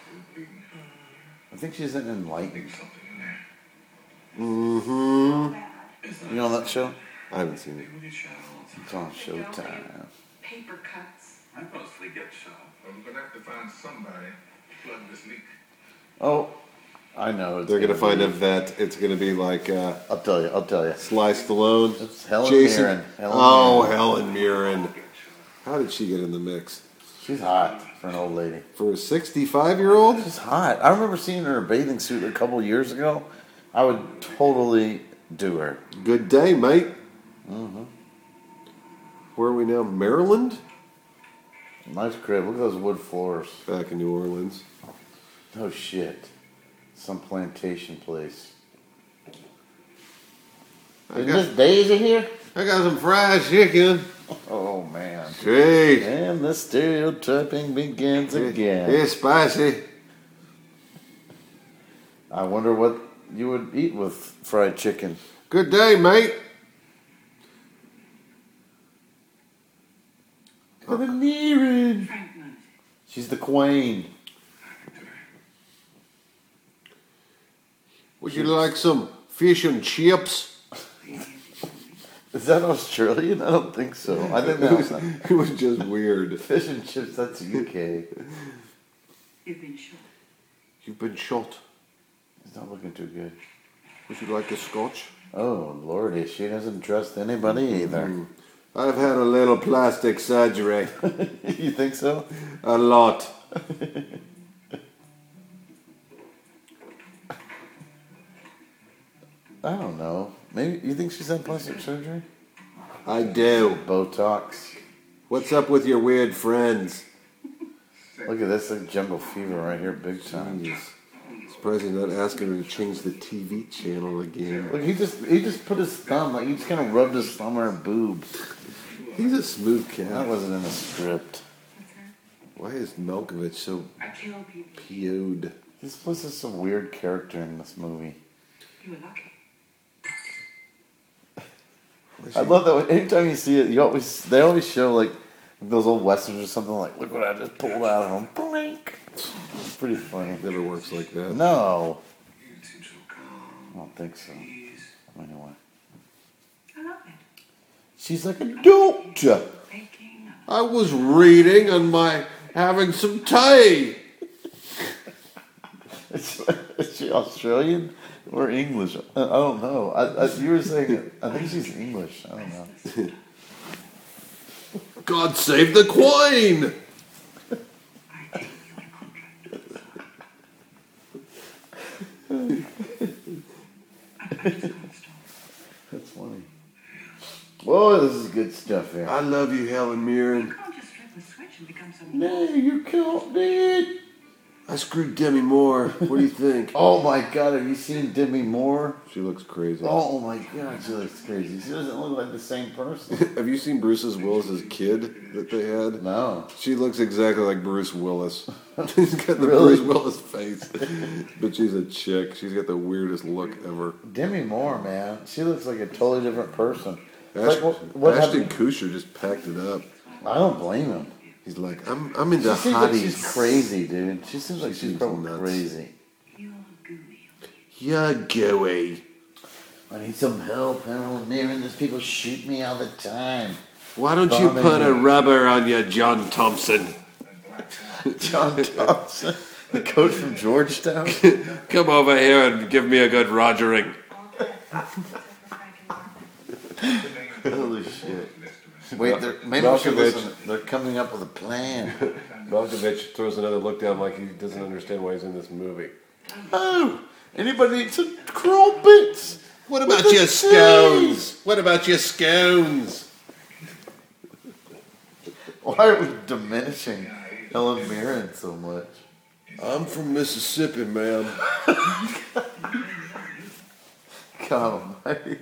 I think she's in Enlightened. Mm-hmm. You know that show? I haven't seen it. It's on Showtime. Paper cuts. I mostly get shot. Well, we're gonna have to find somebody to plug this leak. Oh, I know. It's They're gonna find be- a vet. It's gonna be like I'll tell you. Sly Stallone. It's Helen Jason. Mirren. Helen Oh, Mirren. Helen Mirren. How did she get in the mix? She's hot for an old lady. For a 65-year-old? She's hot. I remember seeing her in a bathing suit a couple years ago. I would totally do her. Good day, mate. Mm-hmm. Where are we now? Maryland? Nice crib. Look at those wood floors. Back in New Orleans. Oh shit. Some plantation place. Is Miss Daisy here? I got some fried chicken. Oh man. Sweet. And the stereotyping begins again. It's spicy. I wonder what you would eat with fried chicken. Good day, mate. Helen Mirren. Frank knows. She's the queen. Would you like some fish and chips? Is that Australian? I don't think so. I think that was It was just weird. fish and chips. That's UK. You've been shot. You've been shot. It's not looking too good. Would you like a scotch? Oh lordy, she doesn't trust anybody either. I've had a little plastic surgery. You think so? A lot. I don't know. Maybe you think she's had plastic surgery? I do. Botox. What's up with your weird friends? Look at this, like Jumbo Fever right here, big time. Jeez. Surprised he's not asking her to change the TV channel again. Look, he just put his thumb, like he just kind of rubbed his thumb on her boob. He's a smooth That cat. wasn't in the script. Why is Malkovich so I kill people. PO'd? This was just a weird character in this movie. You were lucky. I love that. Anytime you see it, they always show like those old westerns or something like, look what I just pulled out of them. Blink. It's pretty funny. Never works like that. No, You seem so calm. I don't think so. Please. Anyway, I love it. she's like a doctor. Baking. I was reading on my having some tea. Is she Australian or English? I don't know. You were saying I think she's English. I don't know. God save the Queen! I take your contract. I'm just gonna stop. That's funny. Whoa, this is good stuff here. I love you, Helen Mirren. You can't just flip a switch and become something. No, you can't, dude. I screwed Demi Moore. What do you think? Oh my God, have you seen Demi Moore? She looks crazy. Oh my God, she looks crazy. She doesn't look like the same person. Have you seen Bruce Willis's kid that they had? No. She looks exactly like Bruce Willis. She's got the Really? Bruce Willis face. But she's a chick. She's got the weirdest look ever. Demi Moore, man. She looks like a totally different person. Ash- Like, what Ashton happened? Kutcher just packed it up. I don't blame him. He's like, I'm into She seems like hotties. she's crazy, dude. She seems like She she's seems probably nuts. crazy. You're gooey. You're gooey. I need some help, Helen Mirren. There's people shoot me all the time. Why don't you Bombing put a me. rubber on your John Thompson? John Thompson, the coach from Georgetown. Come over here and give me a good rogering. Holy shit. Wait, maybe we should listen. They're coming up with a plan. Malkovich throws another look down like he doesn't understand why he's in this movie. Oh, anybody eat some crumpets? What about about your your scones? scones? What about your scones? Why are we diminishing Helen Mirren so much? I'm from Mississippi, ma'am. God almighty.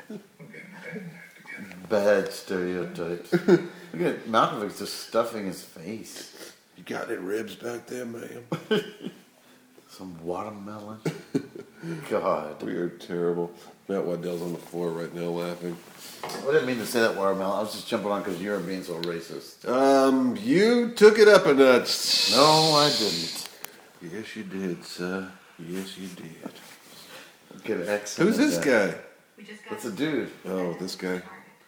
Bad stereotypes. Look at Malkovich just stuffing his face. You got any ribs back there, ma'am? Some watermelon. God. We are terrible. Matt Waddell's on the floor right now laughing. I didn't mean to say that watermelon. I was just jumping on because you were being so racist. You took it up a notch. No, I didn't. Yes, you did, sir. Yes, you did. Get an accent. Who's this guy? We just got That's a dude. Oh, this guy.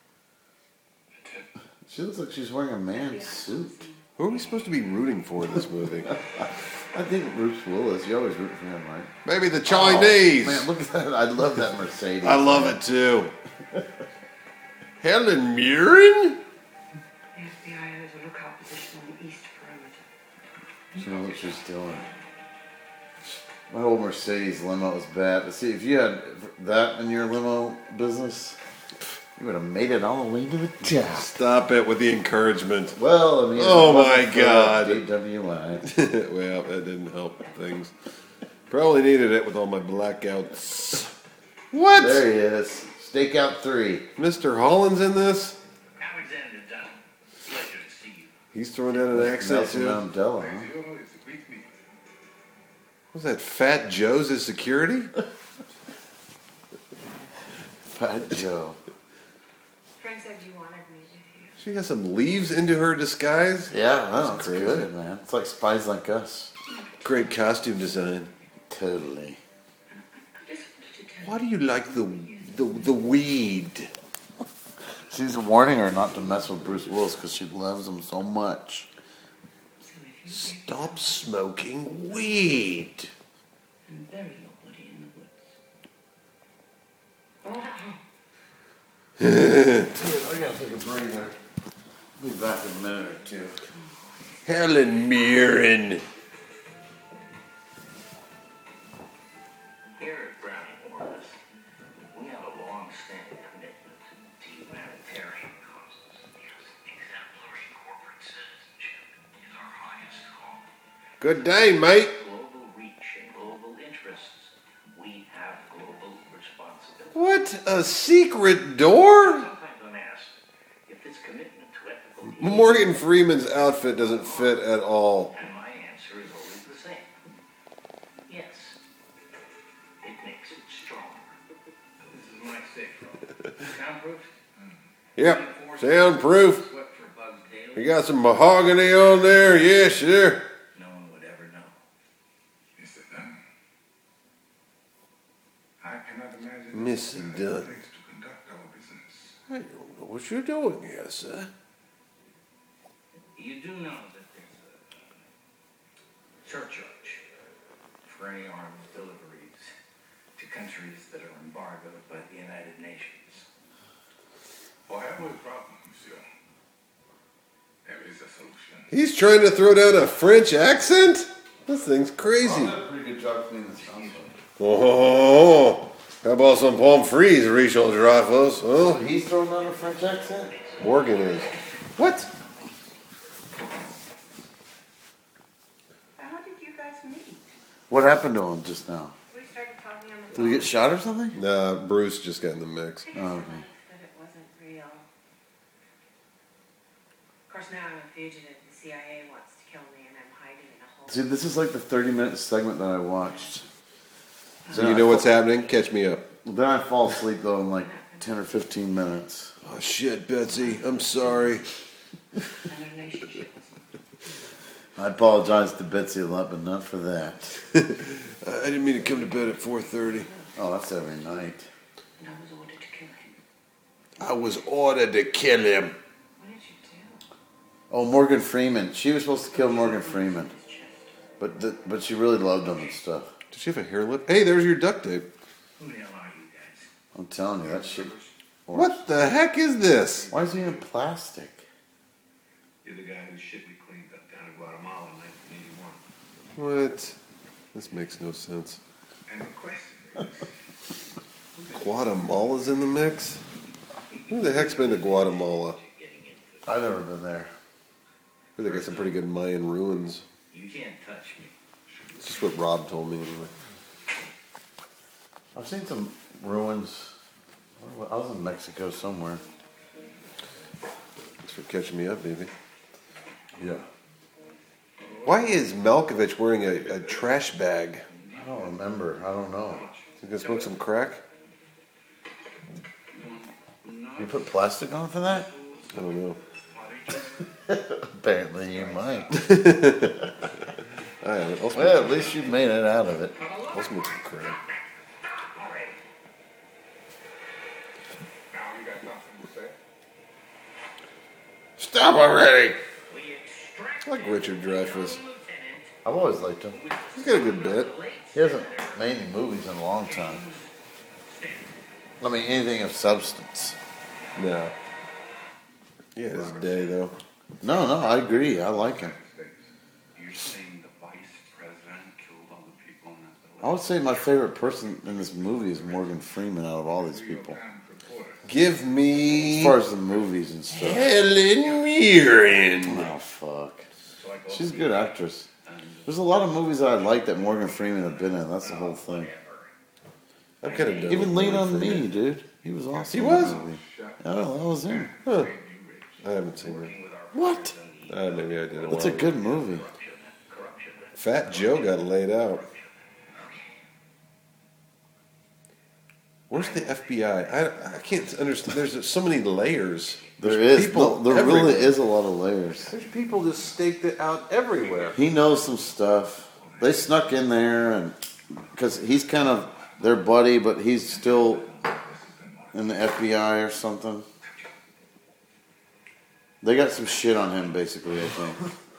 She looks like she's wearing a man's suit. Who are we supposed to be rooting for in this movie? I think Bruce Willis. You always root for him, right? Maybe the Chinese. Oh, man, look at that. I love that Mercedes. I love it too. Helen Mirren? the FBI has a lookout position on the east perimeter. She knows what she's doing. My old Mercedes limo was bad. But see, if you had that in your limo business, you would have made it all the way to the top. Stop it with the encouragement. Well, I mean, Oh, it wasn't my for God. DWI. Well, that didn't help things. Probably needed it with all my blackouts. What? There he is. Stakeout 3. Mr. Holland's in this? Alexander Dunn, pleasure to see you. He's throwing down an accent Nelson too. Mandela, huh? It's a great meeting. Was that Fat Joe's his security? Fat Joe. Frank said you wanted me to hear. She got some leaves into her disguise. Yeah, no, it's crazy. good, man. It's like Spies Like Us. Great costume design. Totally. I just wanted to tell Why do you like the weed? She's warning her not to mess with Bruce Willis because she loves him so much. Stop smoking weed. and bury your body in the woods. I gotta take a breather. I'll be back in a minute or two. Helen Mirren. Here at Browning Morris, we have a long-standing commitment to humanitarian causes. Exemplary corporate citizenship is our highest calling. Good day, mate. Global reach and global interests. We have global responsibility. What? A secret door? Sometimes I'm asked if this commitment to ethical behavior. Morgan Freeman's outfit doesn't fit at all. And my answer is always the same. Yes. It makes it stronger. This is my safe. Soundproof? Yep, soundproof. Sweat for bugs daily. You got some mahogany on there? Yeah, sure. No one would ever know. Is it done? I cannot imagine. Mr. what Dunn. it takes to conduct our business. I don't know what you're doing here, sir. You do know that there's a surcharge for any arms deliveries to countries that are embargoed by the United Nations. Oh, I have no problem, monsieur. There is a solution. He's trying to throw down a French accent? This thing's crazy. a pretty good job cleaning this house. Oh, how about some pommes frites, Richard Dreyfuss? Oh, Huh? he's throwing on a French accent? Morgan is. What? How did you guys meet? What happened to him just now? We started talking on the Did phone. he get shot or something? Nah, Bruce just got in the mix. It's Oh, okay. nice that it wasn't real. Of course, now I'm a fugitive. The CIA wants to kill me, and I'm hiding in a hole. See, this is like the 30-minute segment that I watched. So you know what's happening? Catch me up. Then I fall asleep though in like 10 or 15 minutes. Oh shit, Betsy. I'm sorry. And the relationship was I apologize to Betsy a lot, but not for that. I didn't mean to come to bed at 4:30. Oh, that's every night. and I was ordered to kill him. I was ordered to kill him. What did you do? Oh, Morgan Freeman. She was supposed to kill Morgan Freeman, His chest. but she really loved him and stuff. Does she have a hair lip? Hey, there's your duct tape. Who the hell are you guys? I'm telling you, that shit. What the heck is this? Why is he in plastic? You're the guy whose shit we cleaned up down in Guatemala in 1981. What? This makes no sense. And the question is, Guatemala's in the mix? Who the heck's been to Guatemala? I've never been there. I think got some pretty good Mayan ruins. You can't touch me. That's just what Rob told me anyway. I've seen some ruins. I was in Mexico somewhere. Thanks for catching me up, baby. Yeah. Why is Malkovich wearing a trash bag? I don't remember. I don't know. You gonna smoke some crack? You put plastic on for that? I don't know. Apparently you might. I haven't. Well, at least you made it out of it. I'll smoke some crack. now you got nothing to say? Stop already! We extract I like Richard Dreyfuss. Lieutenant. I've always liked him. He's got a good bit. He hasn't made any movies in a long time. I mean, anything of substance. No. Yeah, his day though. No, I agree. I like him. You're saying the vice president killed all the people in that I would say my favorite person in this movie is Morgan Freeman out of all these people. Give As me far as the movies and stuff. Helen Mirren. Oh, fuck. She's a good actress. There's a lot of movies that I like that Morgan Freeman have been in. That's the whole thing. I'm kind of done. Even with Lean on Morgan Me, Freeman. dude. He was awesome. He in that was? movie. Oh, that was him. Huh. I haven't seen it. What? Maybe I did. That's a good movie. Fat Joe got laid out. Where's the FBI? I can't understand. There's so many layers. There There's is. people There everywhere. really is a lot of layers. There's people just staked it out everywhere. He knows some stuff. They snuck in there, and because he's kind of their buddy, but he's still in the FBI or something. They got some shit on him, basically, I think.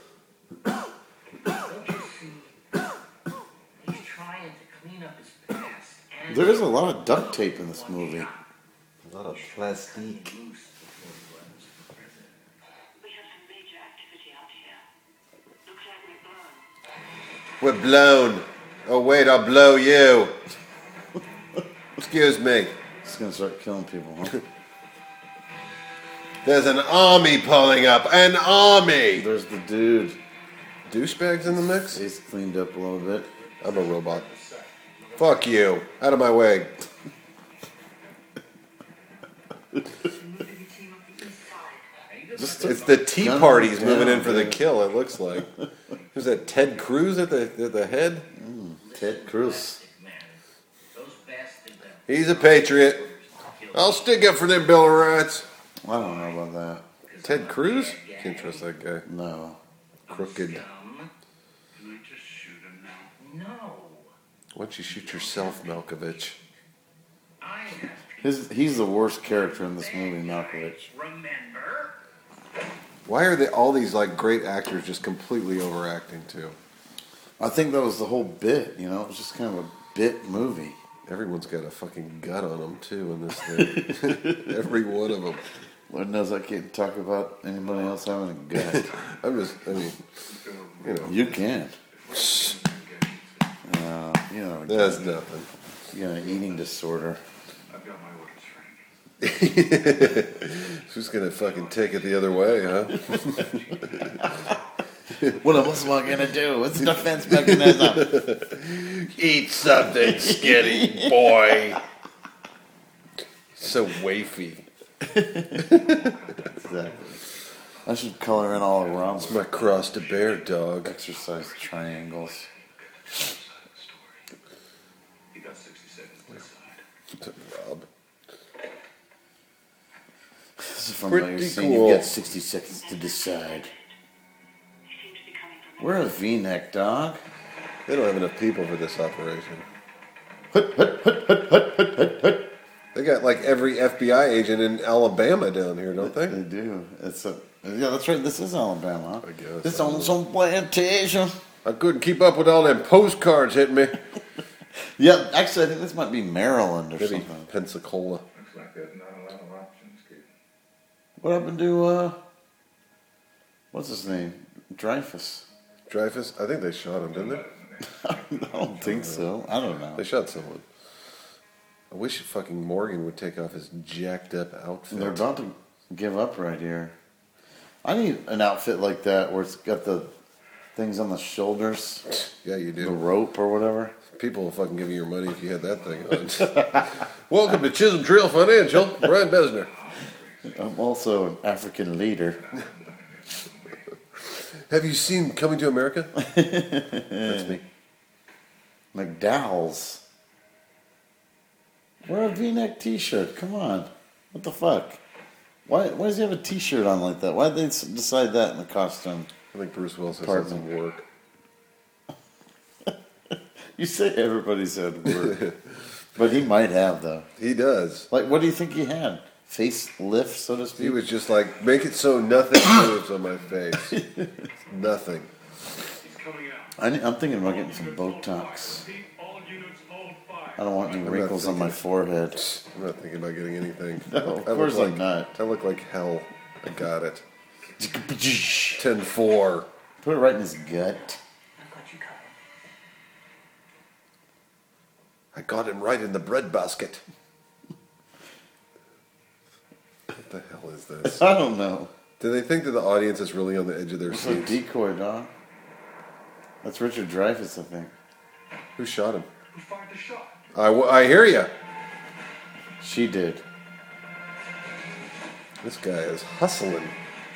He's trying to clean up his past. And There is a lot of duct tape in this movie. A lot of plastic. We have some major activity out here. Looks like we're burned. We're blown. Oh wait, I'll blow you. Excuse me. He's gonna start killing people, huh? There's an army pulling up. An army. There's the dude. Douchebags in the mix? He's cleaned up a little bit. I'm a robot. Fuck you. Out of my way. Move to the team of the east side. Just It's the Tea gun Party's down, moving in for the dude. kill. It looks like. Who's that? Ted Cruz at the head? Ted Cruz. Those bastards that He's a patriot. I'll stick up for them Bill of Rights. I don't know about that. Ted Cruz? Can't trust that guy. No. Crooked. dumb. Can I just shoot him now? No. Why don't you shoot yourself, Malkovich? I have He's the worst character in this movie, Malkovich. remember. Why are all these like great actors just completely overacting too? I think that was the whole bit, you know? It was just kind of a bit movie. Everyone's got a fucking gut on them too in this thing. Every one of them. Lord knows I can't talk about anybody else having a gut. I mean, you know, You can. You know, that's nothing. you got an eating disorder. I've got my orders, Frank. Who's gonna fucking take it the other way, huh? What else am I gonna do? What's the defense mechanism? Eat something, skinny boy. So wafy. Exactly. I should color in all around It's my cross to bear, dog. exercise triangles. You got 60 seconds to decide. Rob. This is from Pretty your scene. cool. You've got 60 seconds to decide. He seemed to be coming from We're a V-neck, dog. They don't have enough people for this operation. They got like every FBI agent in Alabama down here, don't They they? do. Yeah, that's right. This is Alabama. I guess. It's on some plantation. I couldn't keep up with all them postcards hitting me. Yeah, actually, I think this might be Maryland or Maybe something. Pensacola. Looks like there's not a lot of options, kid. What happened to what's his name? Dreyfus. Dreyfus? I think they shot him, didn't they? I don't think so. I don't know. They shot someone. I wish fucking Morgan would take off his jacked up outfit. They're about to give up right here. I need an outfit like that where it's got the things on the shoulders, Yeah, you the do. rope or whatever. People will fucking give you your money if you had that thing on. Welcome to Chisholm Trail Financial. Brian Besner. I'm also an African leader. Have you seen Coming to America? That's me. McDowell's. Wear a V-neck T-shirt. Come on. What the fuck? Why does he have a T-shirt on like that? Why did they decide that in the costume? I think Bruce Willis has Pardon. had some work. You say everybody said word, but he might have though. He does. Like, what do you think he had? Facelift, so to speak. He was just like, make it so nothing moves on my face. Nothing. He's coming out. I'm thinking about getting some Botox. Repeat, all units hold fire. I don't want any not wrinkles on my thinking- forehead. I'm not thinking about getting anything. No, of I look course like, I'm not. I look like hell. I got it. Put 10-4. it right in his gut. I've got you covered. I got him right in the breadbasket. What the hell is this? I don't know. Do they think that the audience is really on the edge of their It's a seats? decoy, dog. That's Richard Dreyfuss, I think. Who shot him? Who fired the shot? I hear you. She did. This guy is hustling.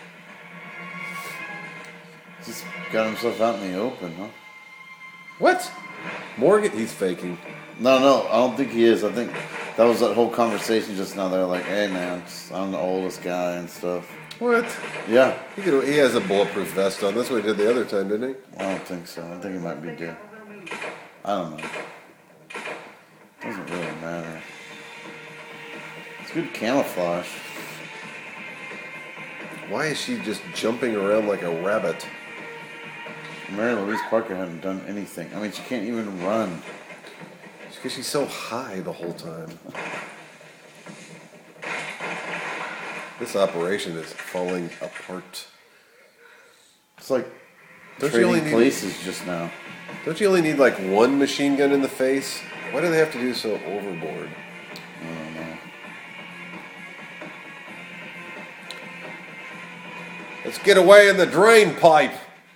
Just got himself out in the open, huh? What? Morgan? He's faking. No, I don't think he is. I think that was that whole conversation just now. They're like, hey, man, I'm the oldest guy and stuff. What? Yeah. He has a bulletproof vest on. That's what he did the other time, didn't he? I don't think so. I think he might be dead. I don't know. Doesn't really matter. It's good camouflage. Why is she just jumping around like a rabbit? Mary Louise Parker hadn't done anything. I mean, she can't even run. Because she's so high the whole time. This operation is falling apart. It's like Don't you only trading need- places just now. Don't you only need like one machine gun in the face? Why do they have to do so overboard? I don't know. Let's get away in the drain pipe.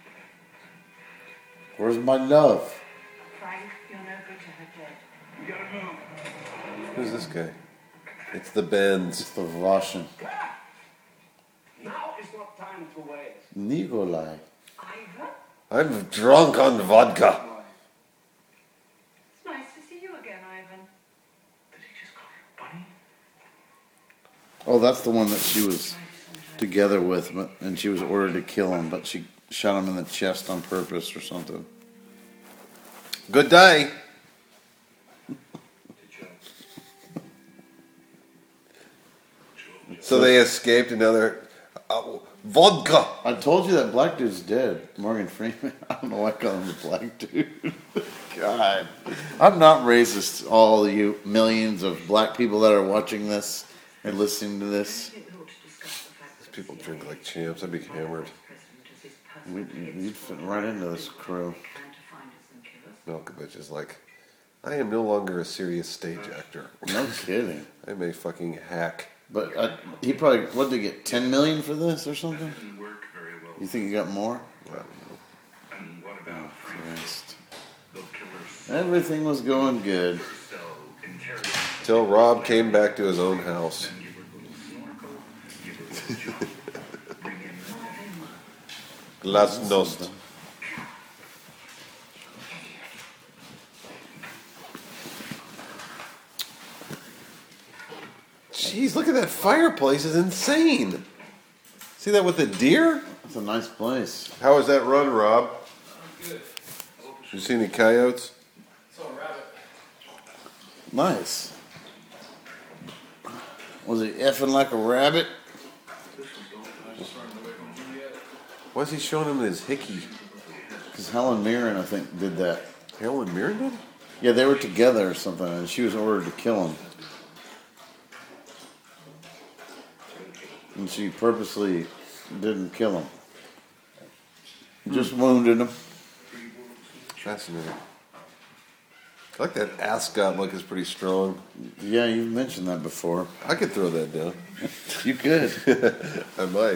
Where's my love? Frank, you're no good to her dead. We gotta move. Who's this guy? It's the Benz. It's the Russian. Now is got time to waste. Nikolai. Ivan? I'm drunk on vodka. It's nice to see you again, Ivan. Did he just call you Bunny? Oh, that's the one that she was together with, and she was ordered to kill him, but she shot him in the chest on purpose or something. Good day. So they escaped another vodka. I told you that black dude's dead. Morgan Freeman. I don't know why I call him the black dude. God. I'm not racist, all you millions of black people that are watching this and listening to this. People drink like champs. I'd be hammered. You'd fit right into this crew. Malkovich is like, I am no longer a serious stage actor. No kidding. I'm a fucking hack. But he probably, what did he get, 10 million for this or something? Doesn't work very well. You think he got more? And what about Christ. those killers? Everything was going good. So interrogate, Till Rob came back to his own house. give her a little snorkel, give her a little jump, bring in Glasnost. Jeez, look at that fireplace. It's insane. See that with the deer? It's a nice place. How was that run, Rob? Good. You see any coyotes? Saw a rabbit. Nice. Was he effing like a rabbit? Why is he showing him his hickey? Because Helen Mirren, I think, did that. Helen Mirren did? Yeah, they were together or something, and she was ordered to kill him. And she purposely didn't kill him. Just wounded him. Fascinating. I like that ascot look is pretty strong. Yeah, you've mentioned that before. I could throw that down. You could. I might.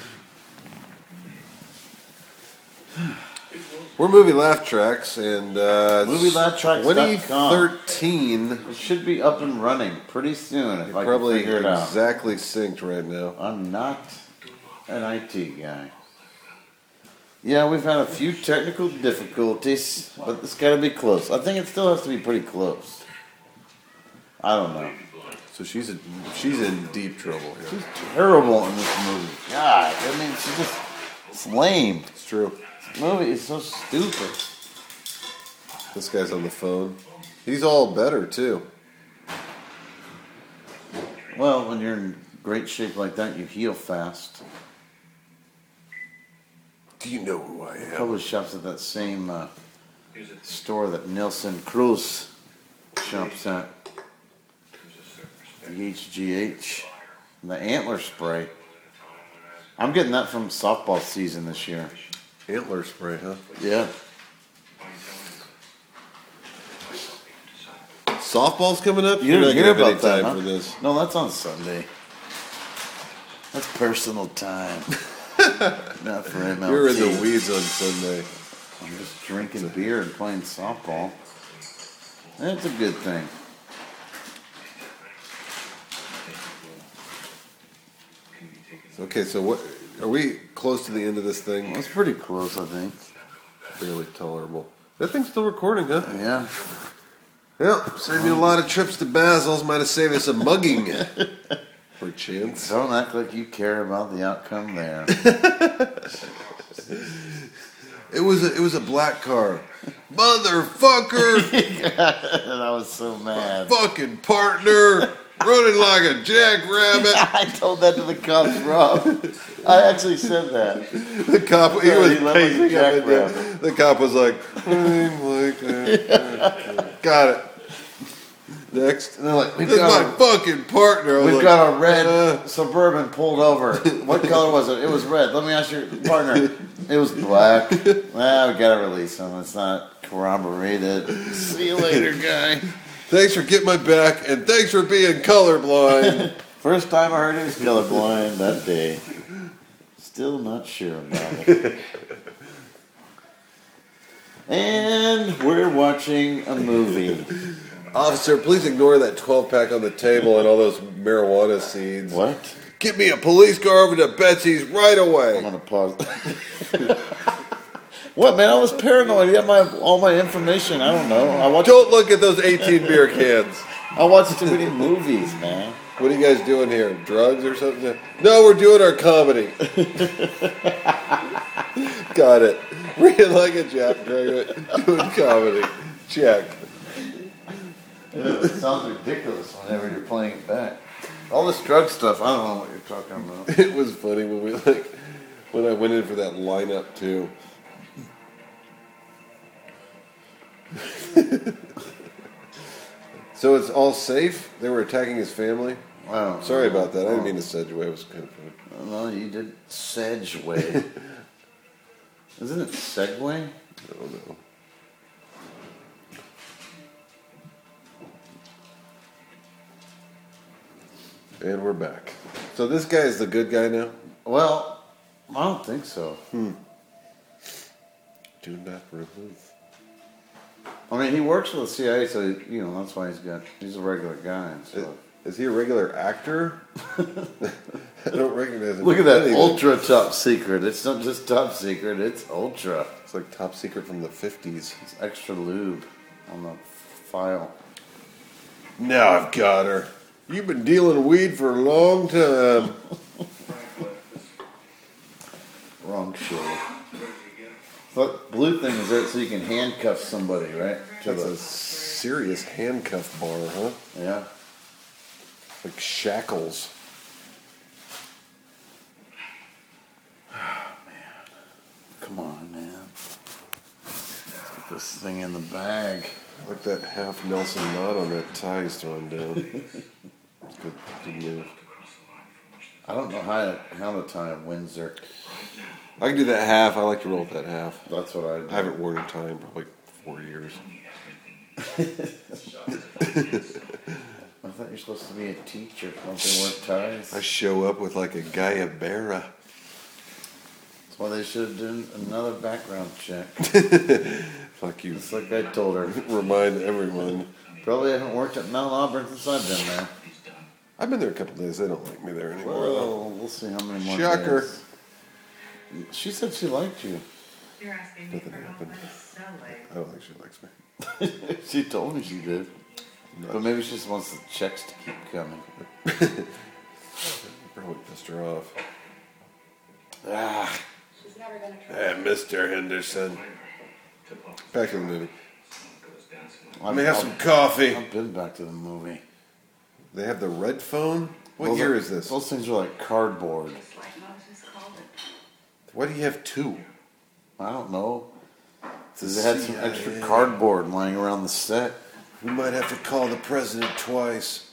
We're Movie Laugh Tracks, and MovieLaughTracks.com. 2013. It should be up and running pretty soon if I can Probably figure it out. exactly synced right now. I'm not an IT guy. Yeah, we've had a few technical difficulties, but it's got to be close. I think it still has to be pretty close. I don't know. So she's in deep trouble here. She's terrible in this movie. God, I mean, it's lame. It's true. This movie is so stupid. This guy's on the phone. He's all better too. Well, when you're in great shape like that, you heal fast. Do you know who I am? Probably shops at that same store that Nelson Cruz shops at. The HGH. The antler spray. I'm getting that from softball season this year. Antler spray, huh? Yeah. Softball's coming up? You You're didn't not hear gonna have about that, any time huh? for this. No, that's on Sunday. That's personal time. Not for MLT. You're in the weeds on Sunday. I'm just drinking beer and playing softball. That's a good thing. Okay, so what? Are we close to the end of this thing? It's pretty close, I think. Barely tolerable. That thing's still recording, huh? Yeah. Yep. Saved you a lot of trips to Basil's. Might have saved us a mugging. For a chance. Don't act like you care about the outcome there. It was a black car. Motherfucker! And I was so mad. Fucking partner! Running like a jackrabbit! I told that to the cops, Rob. I actually said that. The cop, he Yeah, was he looked like a pacing up and down. jackrabbit. The cop was like, I'm like that. Got it. Next. And they're like, This is my fucking partner. I was We've like, got a red Suburban pulled over. What color was it? It was red. Let me ask your partner. It was black. Well, we gotta release him. It's not corroborated. See you later, guy. Thanks for getting my back, and thanks for being colorblind. First time I heard he was colorblind that day. Still not sure about it. And we're watching a movie. Officer, please ignore that 12-pack on the table and all those marijuana seeds. What? Get me a police car over to Betsy's right I'm away. gonna pause. What, man? I was paranoid. He had all my information. I don't know. Don't look at those 18 beer cans. I watched too many movies, man. What are you guys doing here? Drugs or something? No, we're doing our comedy. Got it. Read like a Jap graduate. Doing comedy. Check. It sounds ridiculous whenever you're playing it back. All this drug stuff, I don't know what you're talking about. It was funny when I went in for that lineup too. So it's all safe? They were attacking his family? Wow. Sorry about that. I didn't mean to segue. It was kind of funny. No, you did Sedgeway. Isn't it Segway? I don't know. And we're back. So this guy is the good guy now? Well, I don't think so. Do not remove. I mean, he works for the CIA, so that's why he's a regular guy. So. Is he a regular actor? I don't recognize him. Look at that ultra top secret. It's not just top secret; it's ultra. It's like top secret from the 50s. It's extra lube on the file. Now I've got her. You've been dealing weed for a long time. Wrong show. But blue thing is there so you can handcuff somebody, right? That's a serious handcuff bar, huh? Yeah. Like shackles. Come on, man. Let's get this thing in the bag. Like that half Nelson knot on that tie he's throwing down. It's good move. I don't know how to tie a Windsor. I can do that half. I like to roll with that half. That's what I do. I haven't worn a tie in probably 4 years. I thought you're supposed to be a teacher. Don't they wear ties? I show up with like a Guyabera. That's why they should have done another background check. Fuck you. Just like I told her. Remind everyone. Probably haven't worked at Mount Auburn since I've been there. I've been there a couple days. They don't like me there anymore. Well, we'll see how many more Shocker. days. She said she liked you. You're asking me for help. What does snow like? I don't think she likes me. She told me she did. But maybe she just wants the checks to keep coming. Probably pissed her off. Ah, She's never gonna try. Hey, Mr. Henderson. Back to the movie. Let I've- me have some coffee. I've been back to the movie. They have the red phone? What Those year are- is this? Those things are like cardboard. Just like Moses called it. Why do you have two? I don't know. The They had some extra CIA. cardboard lying around the set. We might have to call the president twice.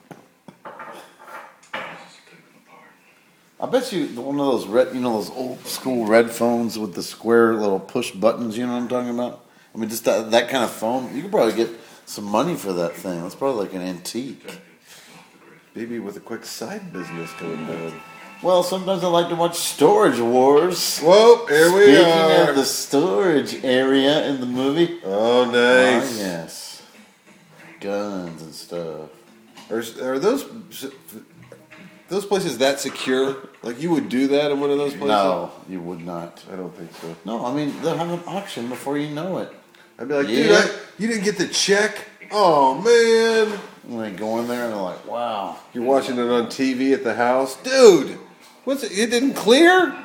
I bet you one of those those old school red phones with the square little push buttons. You know what I'm talking about? I mean, just that kind of phone. You could probably get some money for that thing. That's probably like an antique. Maybe with a quick side business going down. Well, sometimes I like to watch Storage Wars. Whoa, here we Speaking are. of the storage area in the movie. Oh, nice. Oh, yes. Guns and stuff. Are those places that secure? Like you would do that in one of those places? No, you would not. I don't think so. No, I mean, they'll have an auction before you know it. I'd be like, Yeah. dude, you didn't get the check? Oh, man. And they go in there and they're like, wow. You're watching it on TV at the house. Dude, what's it? It didn't clear?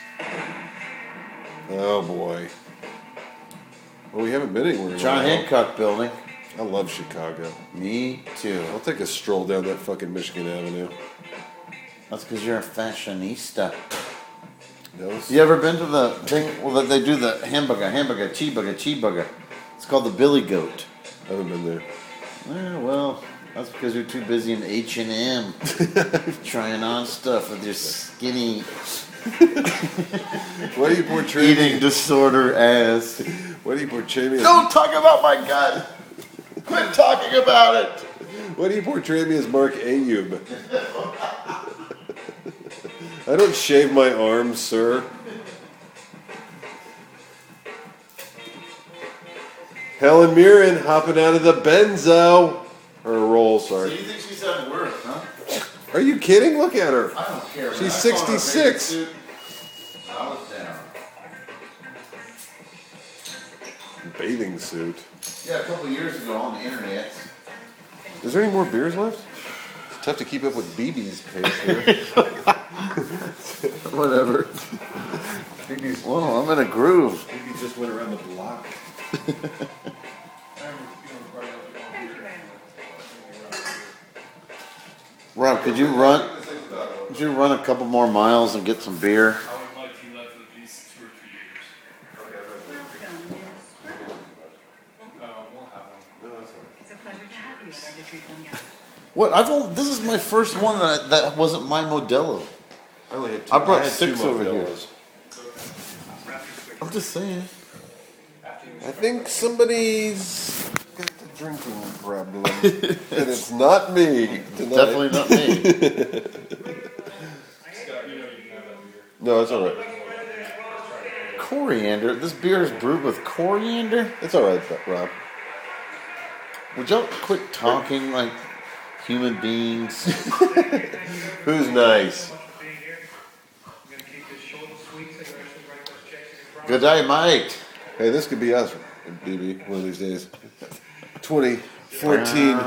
Oh, boy. Well, we haven't been anywhere in a John while. Hancock building. I love Chicago. Me too. I'll take a stroll down that fucking Michigan Avenue. That's because you're a fashionista. No, You ever been to the thing? Well, they do the hamburger, cheeseburger. It's called the Billy Goat. I haven't been there. Yeah, well, that's because you're too busy in H&M trying on stuff with your skinny Why do you portray eating disorder ass. Why do you portray me as Don't talk about my gut. Quit talking about it. Why do you portray me as Mark Ayub? I don't shave my arms, sir. Helen Mirren hopping out of the benzo. Or roll, So sorry. you think she's at work, huh? Are you kidding? Look at her. I don't care. She's 66. I was down. Bathing suit. Yeah, a couple years ago on the internet. Is there any more beers left? It's tough to keep up with BB's pace here. Whatever. Well, I'm in a groove. BB just went around the block. Rob, could you run a couple more miles and get some beer? I would like to left at least 2 or 3 years. We'll have one. It's a pleasure to have you at our retreat home. What? This is my first one that wasn't my Modelo. I only had two. I brought had 6 two over here. Modelo's. I'm just saying. I think somebody's got the drinking problem. And it's not me tonight. Definitely not me. Scott, you know you can have that beer. No, it's alright. Coriander. This beer is brewed with coriander. It's alright, Rob. Would y'all quit talking like human beings? Who's nice? Good day, mate. Hey, this could be us, BB, one of these days. 2014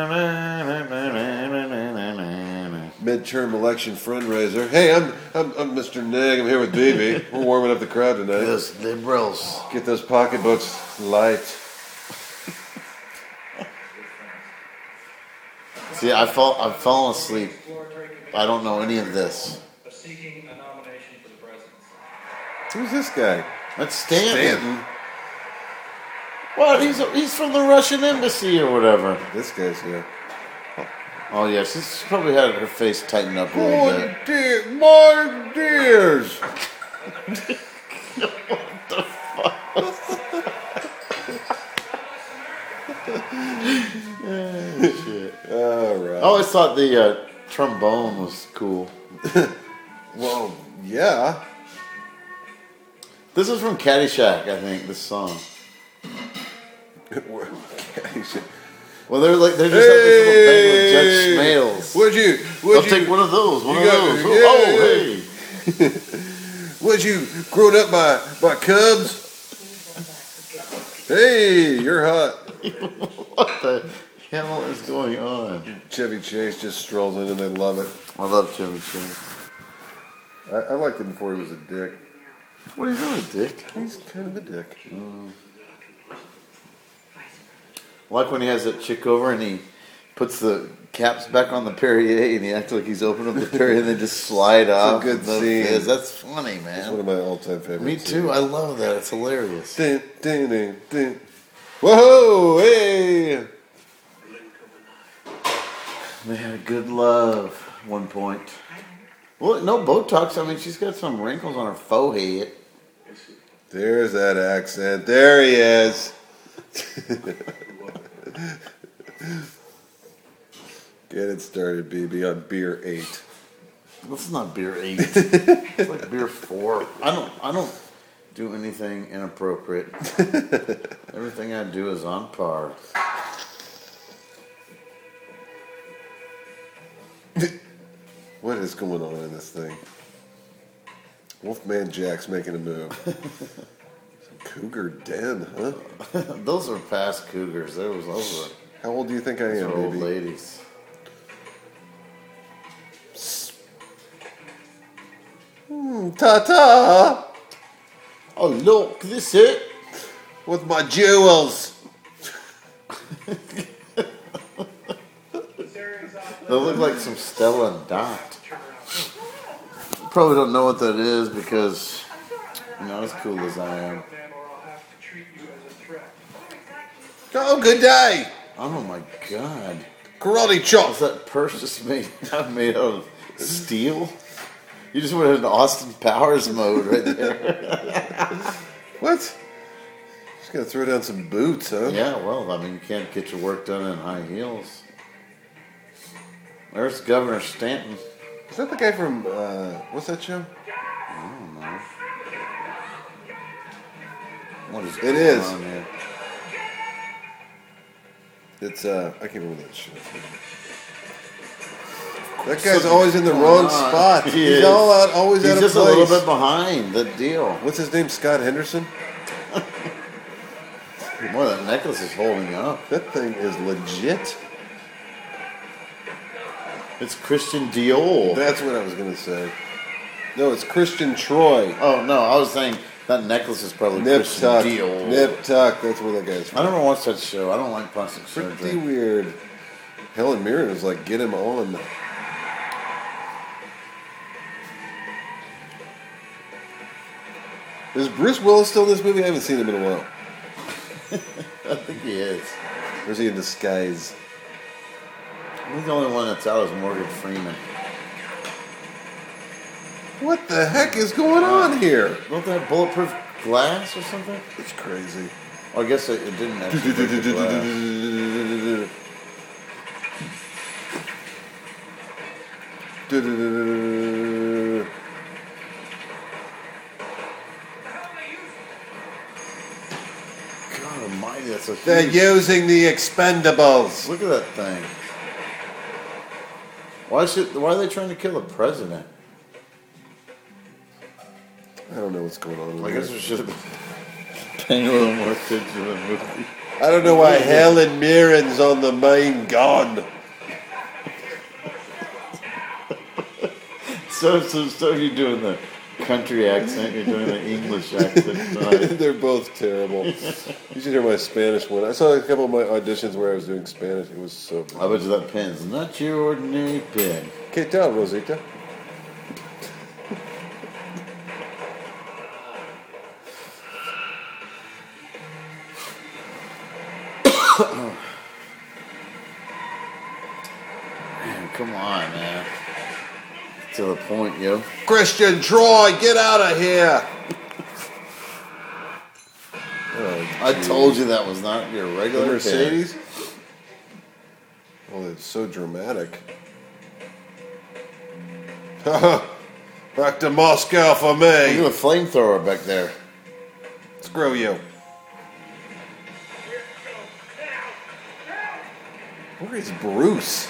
midterm election fundraiser. Hey, I'm Mr. Nig. I'm here with BB. We're warming up the crowd tonight. Those liberals. Get those pocketbooks light. See, I've fallen asleep. I don't know any of this. Seeking a nomination for the presidency. Who's this guy? That's Stanton. Stanton. What? He's from the Russian embassy or whatever. This guy's here. Oh yeah, she's probably had her face tightened up a little bit. My dears. Shit. All right. I always thought the trombone was cool. Well, yeah. This is from Caddyshack, I think. This song. Well, they're just at this little thing with Judge Smales. Would I'll take one of those. One of got- those. yeah. Oh, hey. Was you grown up by cubs? Hey, you're hot. What the hell is going on? Chevy Chase just strolls in and I love it. I love Chevy Chase. I liked him before he was a dick. What are you doing, Dick? He's kind of a dick. Like when he has that chick over and he puts the caps back on the Perrier and he acts like he's opening up the Perrier and they just slide off. good the scene. fizz. That's funny, It's man. one of my all-time favorites. Me too. I love that. It's hilarious. Dun, dun, dun, dun. Whoa, hey! They had good love at one point. Well, no Botox. I mean, she's got some wrinkles on her forehead. There's that accent. There he is. Get it started, BB, on beer 8. This is not beer 8. It's like beer 4. I don't do anything inappropriate. Everything I do is on par. What is going on in this thing? Wolfman Jack's making a move. Cougar Den, huh? Those are past cougars. Those are How old do you think I am, old baby? ladies. Ta-ta! Oh look, this it. With my jewels. They look like some Stella and Dot. You probably don't know what that is because you're not as cool as I am. Oh, good day. Oh my god. Karate Is chop. that purse just made out of steel? You just went into Austin Powers mode right there. What? Just gonna throw down some boots, huh? Yeah, well, I mean, you can't get your work done in high heels. There's Governor Stanton. Is that the guy from, what's that show? I don't know. What is It going is. on here? It's, I can't remember that show. Of That guy's always in the wrong spot. He He's is. always He's out of just place. a little bit behind the deal. What's his name? Scott Henderson? Boy, that necklace is holding up. That thing is legit. It's Christian Dior. That's what I was going to say. No, it's Christian Troy. Oh no, I was saying that necklace is probably Nip Christian Tuck. Dior. Nip Tuck. That's where that guy's I from. never watched that show. I don't like plastic Pretty surgery. weird. Helen Mirren was like, get him on. Is Bruce Willis still in this movie? I haven't seen him in a while. I think he is. Or is he in disguise? I think the only one that's out is Morgan Freeman. What the heck is going on here? Don't they have bulletproof glass or something? It's crazy. Oh, I guess it didn't actually break the glass. God almighty, that's a They're huge... using the expendables. Look at that thing. Why are they trying to kill the president? I don't know what's going on. I guess we should have paying a little more attention to the movie. I don't know why Helen Mirren's on the main gun. So you're doing the country accent, you're doing the English accent tonight. They're both terrible. You should hear my Spanish one. I saw a couple of my auditions where I was doing Spanish. It was so I bet you that pen's not your ordinary pen. ¿Qué tal, Rosita? Man, come on, man. To the point, yo. Christian Troy, get out of here! I told you that was not your The regular pen. Mercedes? Oh, it's so dramatic. Back to Moscow for Look at me. the flamethrower back there. Screw you. Where is Bruce?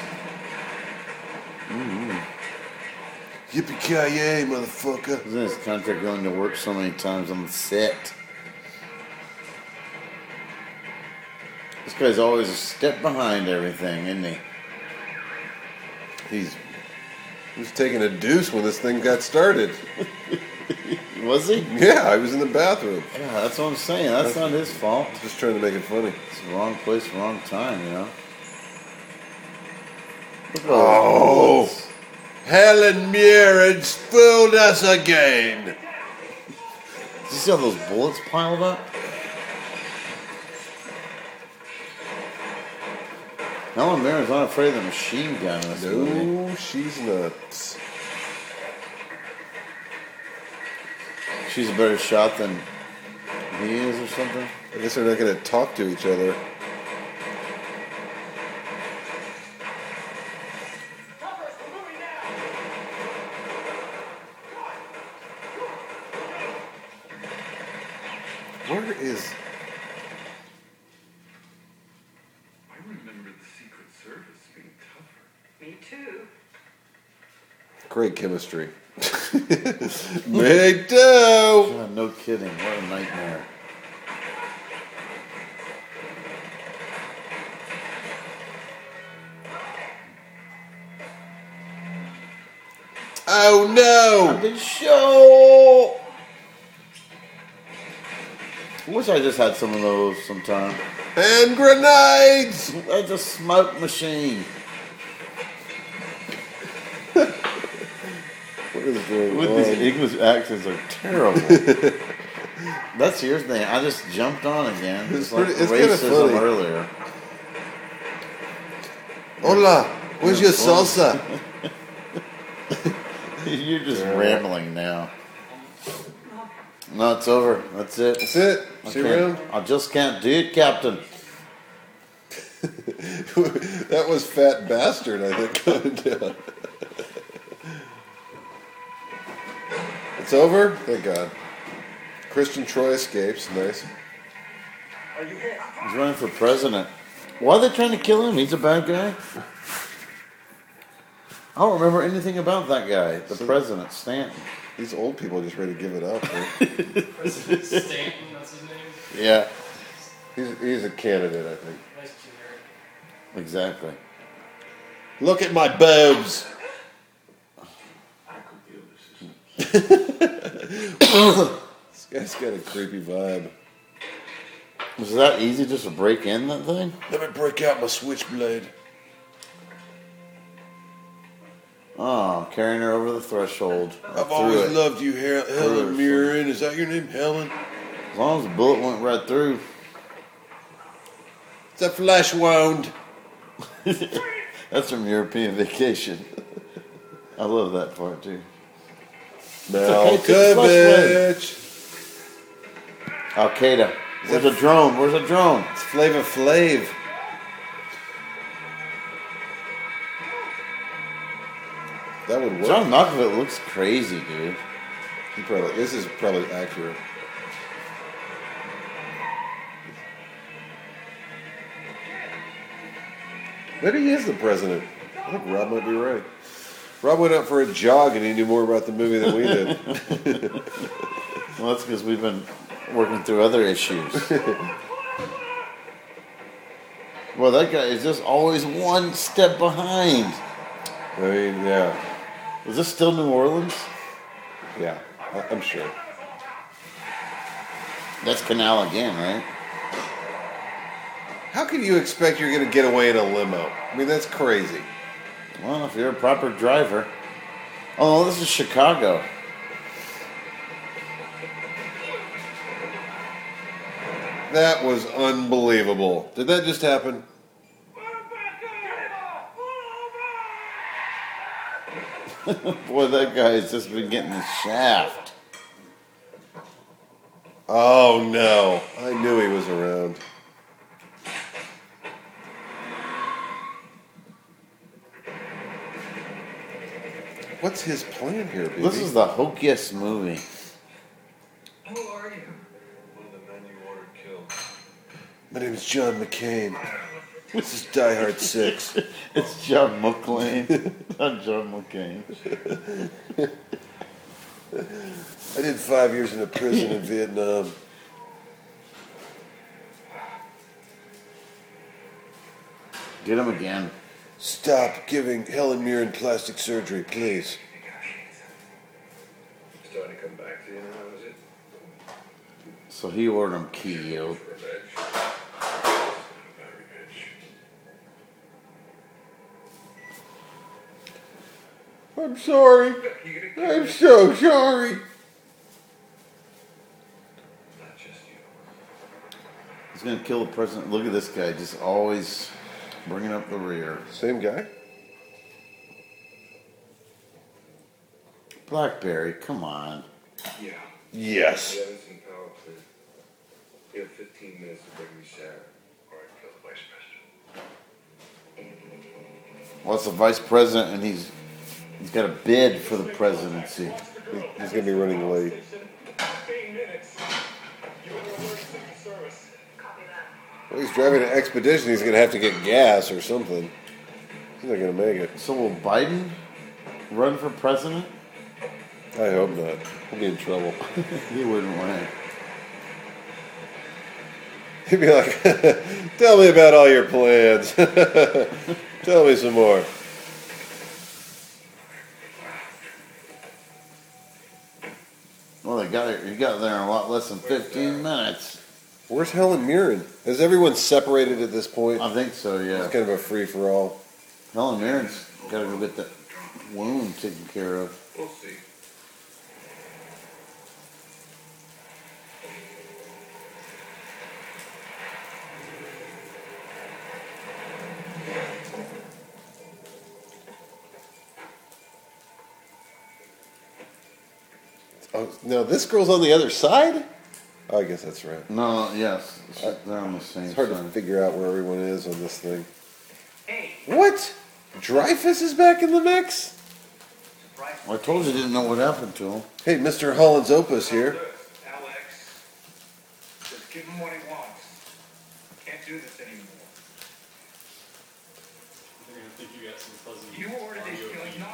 Yippee-ki-yay, motherfucker. Isn't his contract going to work so many times on the set? This guy's always a step behind everything, isn't he? He was taking a deuce when this thing got started. Was he? Yeah, I was in the bathroom. Yeah, that's what I'm saying. That's not his fault. Just trying to make it funny. It's the wrong place, wrong time, you know? Look at Oh. all those bullets. Helen Mirren's fooled us again. Did you see all those bullets piled up? Helen Mirren's not afraid of the machine gun in this movie. No, she's not. She's a better shot than he is or something. I guess they're not going to talk to each other. Where is... I remember the Secret Service being tougher. Me too. Great chemistry. Me too! God, no kidding. What a nightmare. Oh no! The show! I wish I just had some of those sometime. And grenades! That's a smoke machine. What is going With on? these English accents are terrible. That's your thing. I just jumped on again. It's It's like pretty- it's kinda racism funny. earlier. Hola, where's your salsa? You're just rambling now. No, it's over. That's it. That's it. See you around. I just can't do it, Captain. That was Fat Bastard, I think, coming down. It's over? Thank God. Christian Troy escapes. Nice. He's running for president. Why are they trying to kill him? He's a bad guy. I don't remember anything about that guy, the president, Stanton. These old people are just ready to give it up. Right? President Stanton, that's his name. Yeah, He's a candidate, I think. Nice generic. exactly. Look at my boobs. I could deal with this. This guy's got a creepy vibe. Was that easy just to break in that thing? Let me break out my switchblade. Oh, carrying her over the threshold. I've Through always it. loved you, Helen Mirren. Is that your name, Helen? As long as the bullet went right through. It's a flesh wound. That's from European Vacation. I love that part too. Malkovich. Al Qaeda. Where's a drone? Where's a drone? It's Flavor Flav. That would work. John Malkovich looks crazy, dude. This is probably accurate. Maybe he is the president. I think Rob might be right. Rob went out for a jog and he knew more about the movie than we did. Well, that's because we've been working through other issues. Well, that guy is just always one step behind. I mean, yeah. Is this still New Orleans? Yeah, I'm sure. That's Canal again, right? How can you expect you're going to get away in a limo? I mean, that's crazy. Well, if you're a proper driver. Oh, this is Chicago. That was unbelievable. Did that just happen? Boy, that guy has just been getting the shaft. Oh, no. I knew he was around. What's his plan here, baby? This is the hokiest movie. Who are you? One of the men you ordered killed. My name is John McCain. This is Die Hard 6. It's John McClane, not John McCain. I did 5 years in a prison in Vietnam. Get him again. Stop giving Helen Mirren plastic surgery, please. Starting to come back to you now, is it? So he ordered him killed. Revenge. About revenge. I'm sorry. I'm so sorry. Not just you. He's gonna kill the president. Look at this guy, just always bringing up the rear. Same guy? Blackberry, come on. Yeah. Yes. The evidence and power, please. You have 15 minutes to bring me Sarah, or I kill the vice president. Well, it's the vice president, and he's got a bid for the presidency. He's going to be running late. 15 minutes. You in the emergency service. Copy that. Well, he's driving an expedition. He's going to have to get gas or something. He's not going to make it. So will Biden run for president? I hope not. He'll be in trouble. He wouldn't win. He'd be like, tell me about all your plans. Tell me some more. Well, he got there in a lot less than 15 minutes. Where's Helen Mirren? Has everyone separated at this point? I think so, yeah. It's kind of a free-for-all. Helen Mirren's got to go get that wound taken care of. We'll see. Oh, now this girl's on the other side? Oh, I guess that's right. No, yes. They're on the same It's hard to side. figure out where everyone is on this thing. Hey, What? Dreyfus is back in the mix? surprise. Well, I told you I didn't know what happened to him. Hey, Mr. Holland's Opus here. Alex, just give him what he wants. Can't do this anymore. They're gonna think you got some fuzzy You ordered his audio killing, feed. not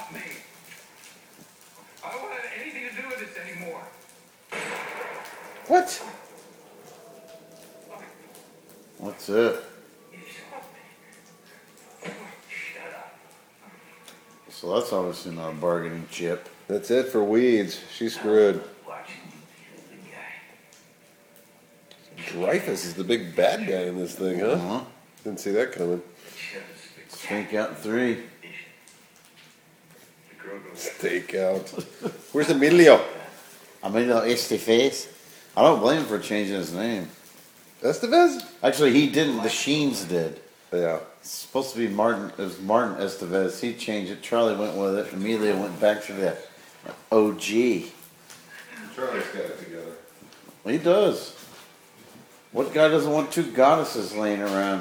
What? What's it? So that's obviously not a bargaining chip. That's it for Weeds. She's screwed. Dreyfus is the big bad guy in this thing, huh? Uh-huh. Didn't see that coming. Stakeout 3. Stakeout. Where's Emilio? Emilio Estevez. I don't blame him for changing his name. Estevez? Actually, he didn't. The Sheens did. Yeah. It's supposed to be Martin. It was Martin Estevez. He changed it. Charlie went with it. Emilio went back to the OG. Charlie's got it together. He does. What guy doesn't want two goddesses laying around?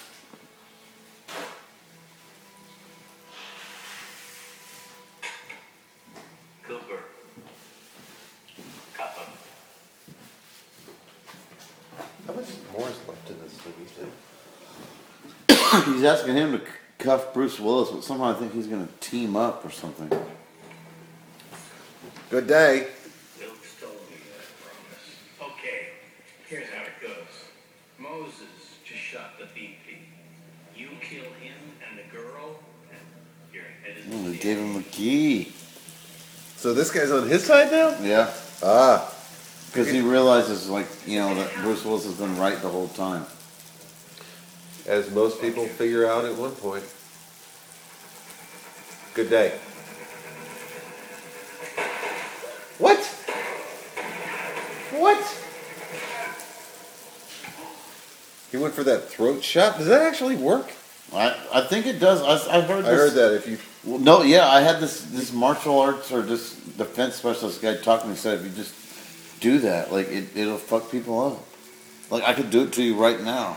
Cooper. Copper. How much more is left in this movie, He's asking him to cuff Bruce Willis, but somehow I think he's going to team up or something. Good day. Luke stole me that promise. Okay, here's how it goes. Moses just shot the BP. You kill him and the girl, and your head is Oh, they gave him McGee. So this guy's on his side now? Yeah. Ah. Because he realizes, like, you know, that Bruce Willis has been right the whole time. As most people figure out at one point. Good day. What? What? He went for that throat shot? Does that actually work? I think it does. I heard this. I heard that if you... Well, no, yeah, I had this martial arts or this defense specialist guy talking to me, said if you just do that, like, it'll fuck people up. Like, I could do it to you right now.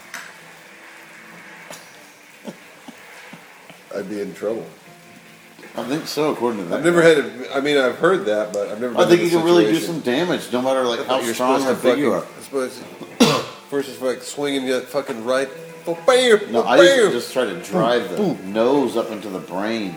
I'd be in trouble. I think so, according to that. I've never had it. I mean, I've heard that, but I've never. I think been you in a can really do situation. some damage, no matter like how You're strong or supposed to big you are. fucking- supposed to- First it's like swinging you fucking right. Oh, bam! No, oh, I used to bam. just try to drive the nose up into the brain.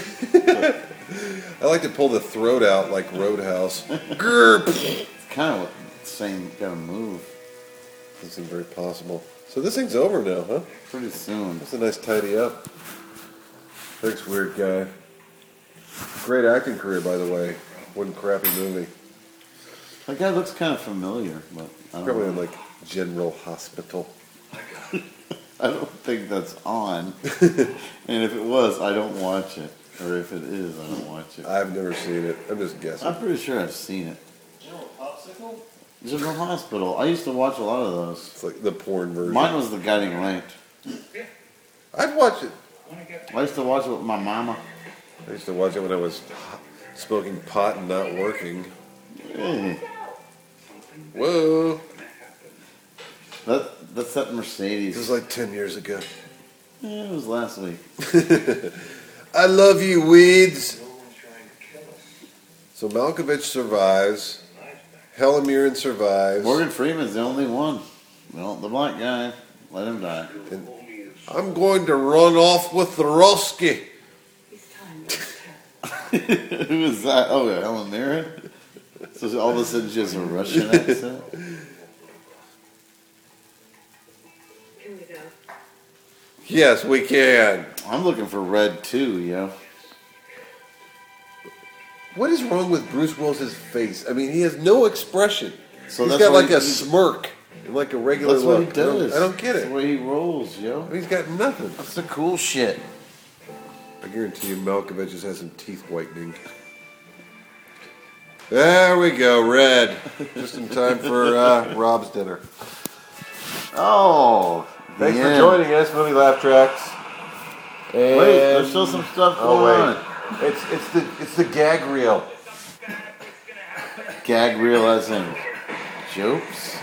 I like to pull the throat out like Roadhouse. Grr. It's kind of the same kind of move. Doesn't seem very possible. So this thing's over now, huh? Pretty soon. That's a nice tidy up. Thanks, weird guy. Great acting career, by the way. One crappy movie. That guy looks kind of familiar, but I don't Probably know. in like General Hospital. I don't think that's on. And if it was, I don't watch it. Or if it is, I don't watch it. I've never seen it. I'm just guessing. I'm pretty sure I've seen it. General Hospital. I used to watch a lot of those. It's like the porn version. Mine was The Guiding Light. I'd watch it. I used to watch it with my mama. I used to watch it when I was smoking pot and not working. Hey, Whoa. that's that This Mercedes. was like 10 years ago. Yeah, it was last week. I love you, weeds. So Malkovich survives. Helen Mirren survives. Morgan Freeman's the only one. Well, the black guy. Let him die. And I'm going to run off with the Roski. It's time to tell. Who is that? Oh, yeah, Helen Mirren? So all of a sudden she has a Russian accent? Can we go? Yes, we can. I'm looking for Red 2, yo. What is wrong with Bruce Willis's face? I mean, he has no expression. So He's that's got what like he- a smirk and like a regular That's what look. he does. I don't get That's it. the way he rolls, yo. He's got nothing. That's the cool shit. I guarantee you Malkovich just has some teeth whitening. There we go, red. Just in time for Rob's dinner. Oh, Thanks the for end. joining us, Movie Laugh Tracks. And Wait, there's still some stuff oh going wait, on. it's the gag reel. Gag reel as in jokes.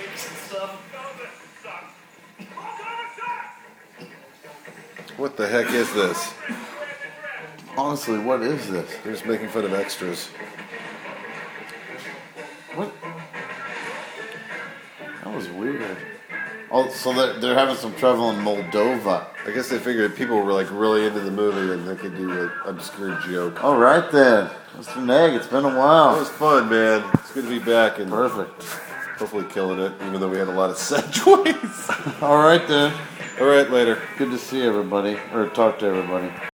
What the heck is this? Honestly, what is this? They're just making fun of extras. What? That was weird. Oh, so they're having some trouble in Moldova. I guess they figured people were like really into the movie and they could do an obscure joke. All right then, Mr. Neg, it's been a That while. was fun, man. It's good to be back. And Perfect. Hopefully killing it, even though we had a lot of sad choices. All right then. All right, later. Good to see everybody, or talk to everybody.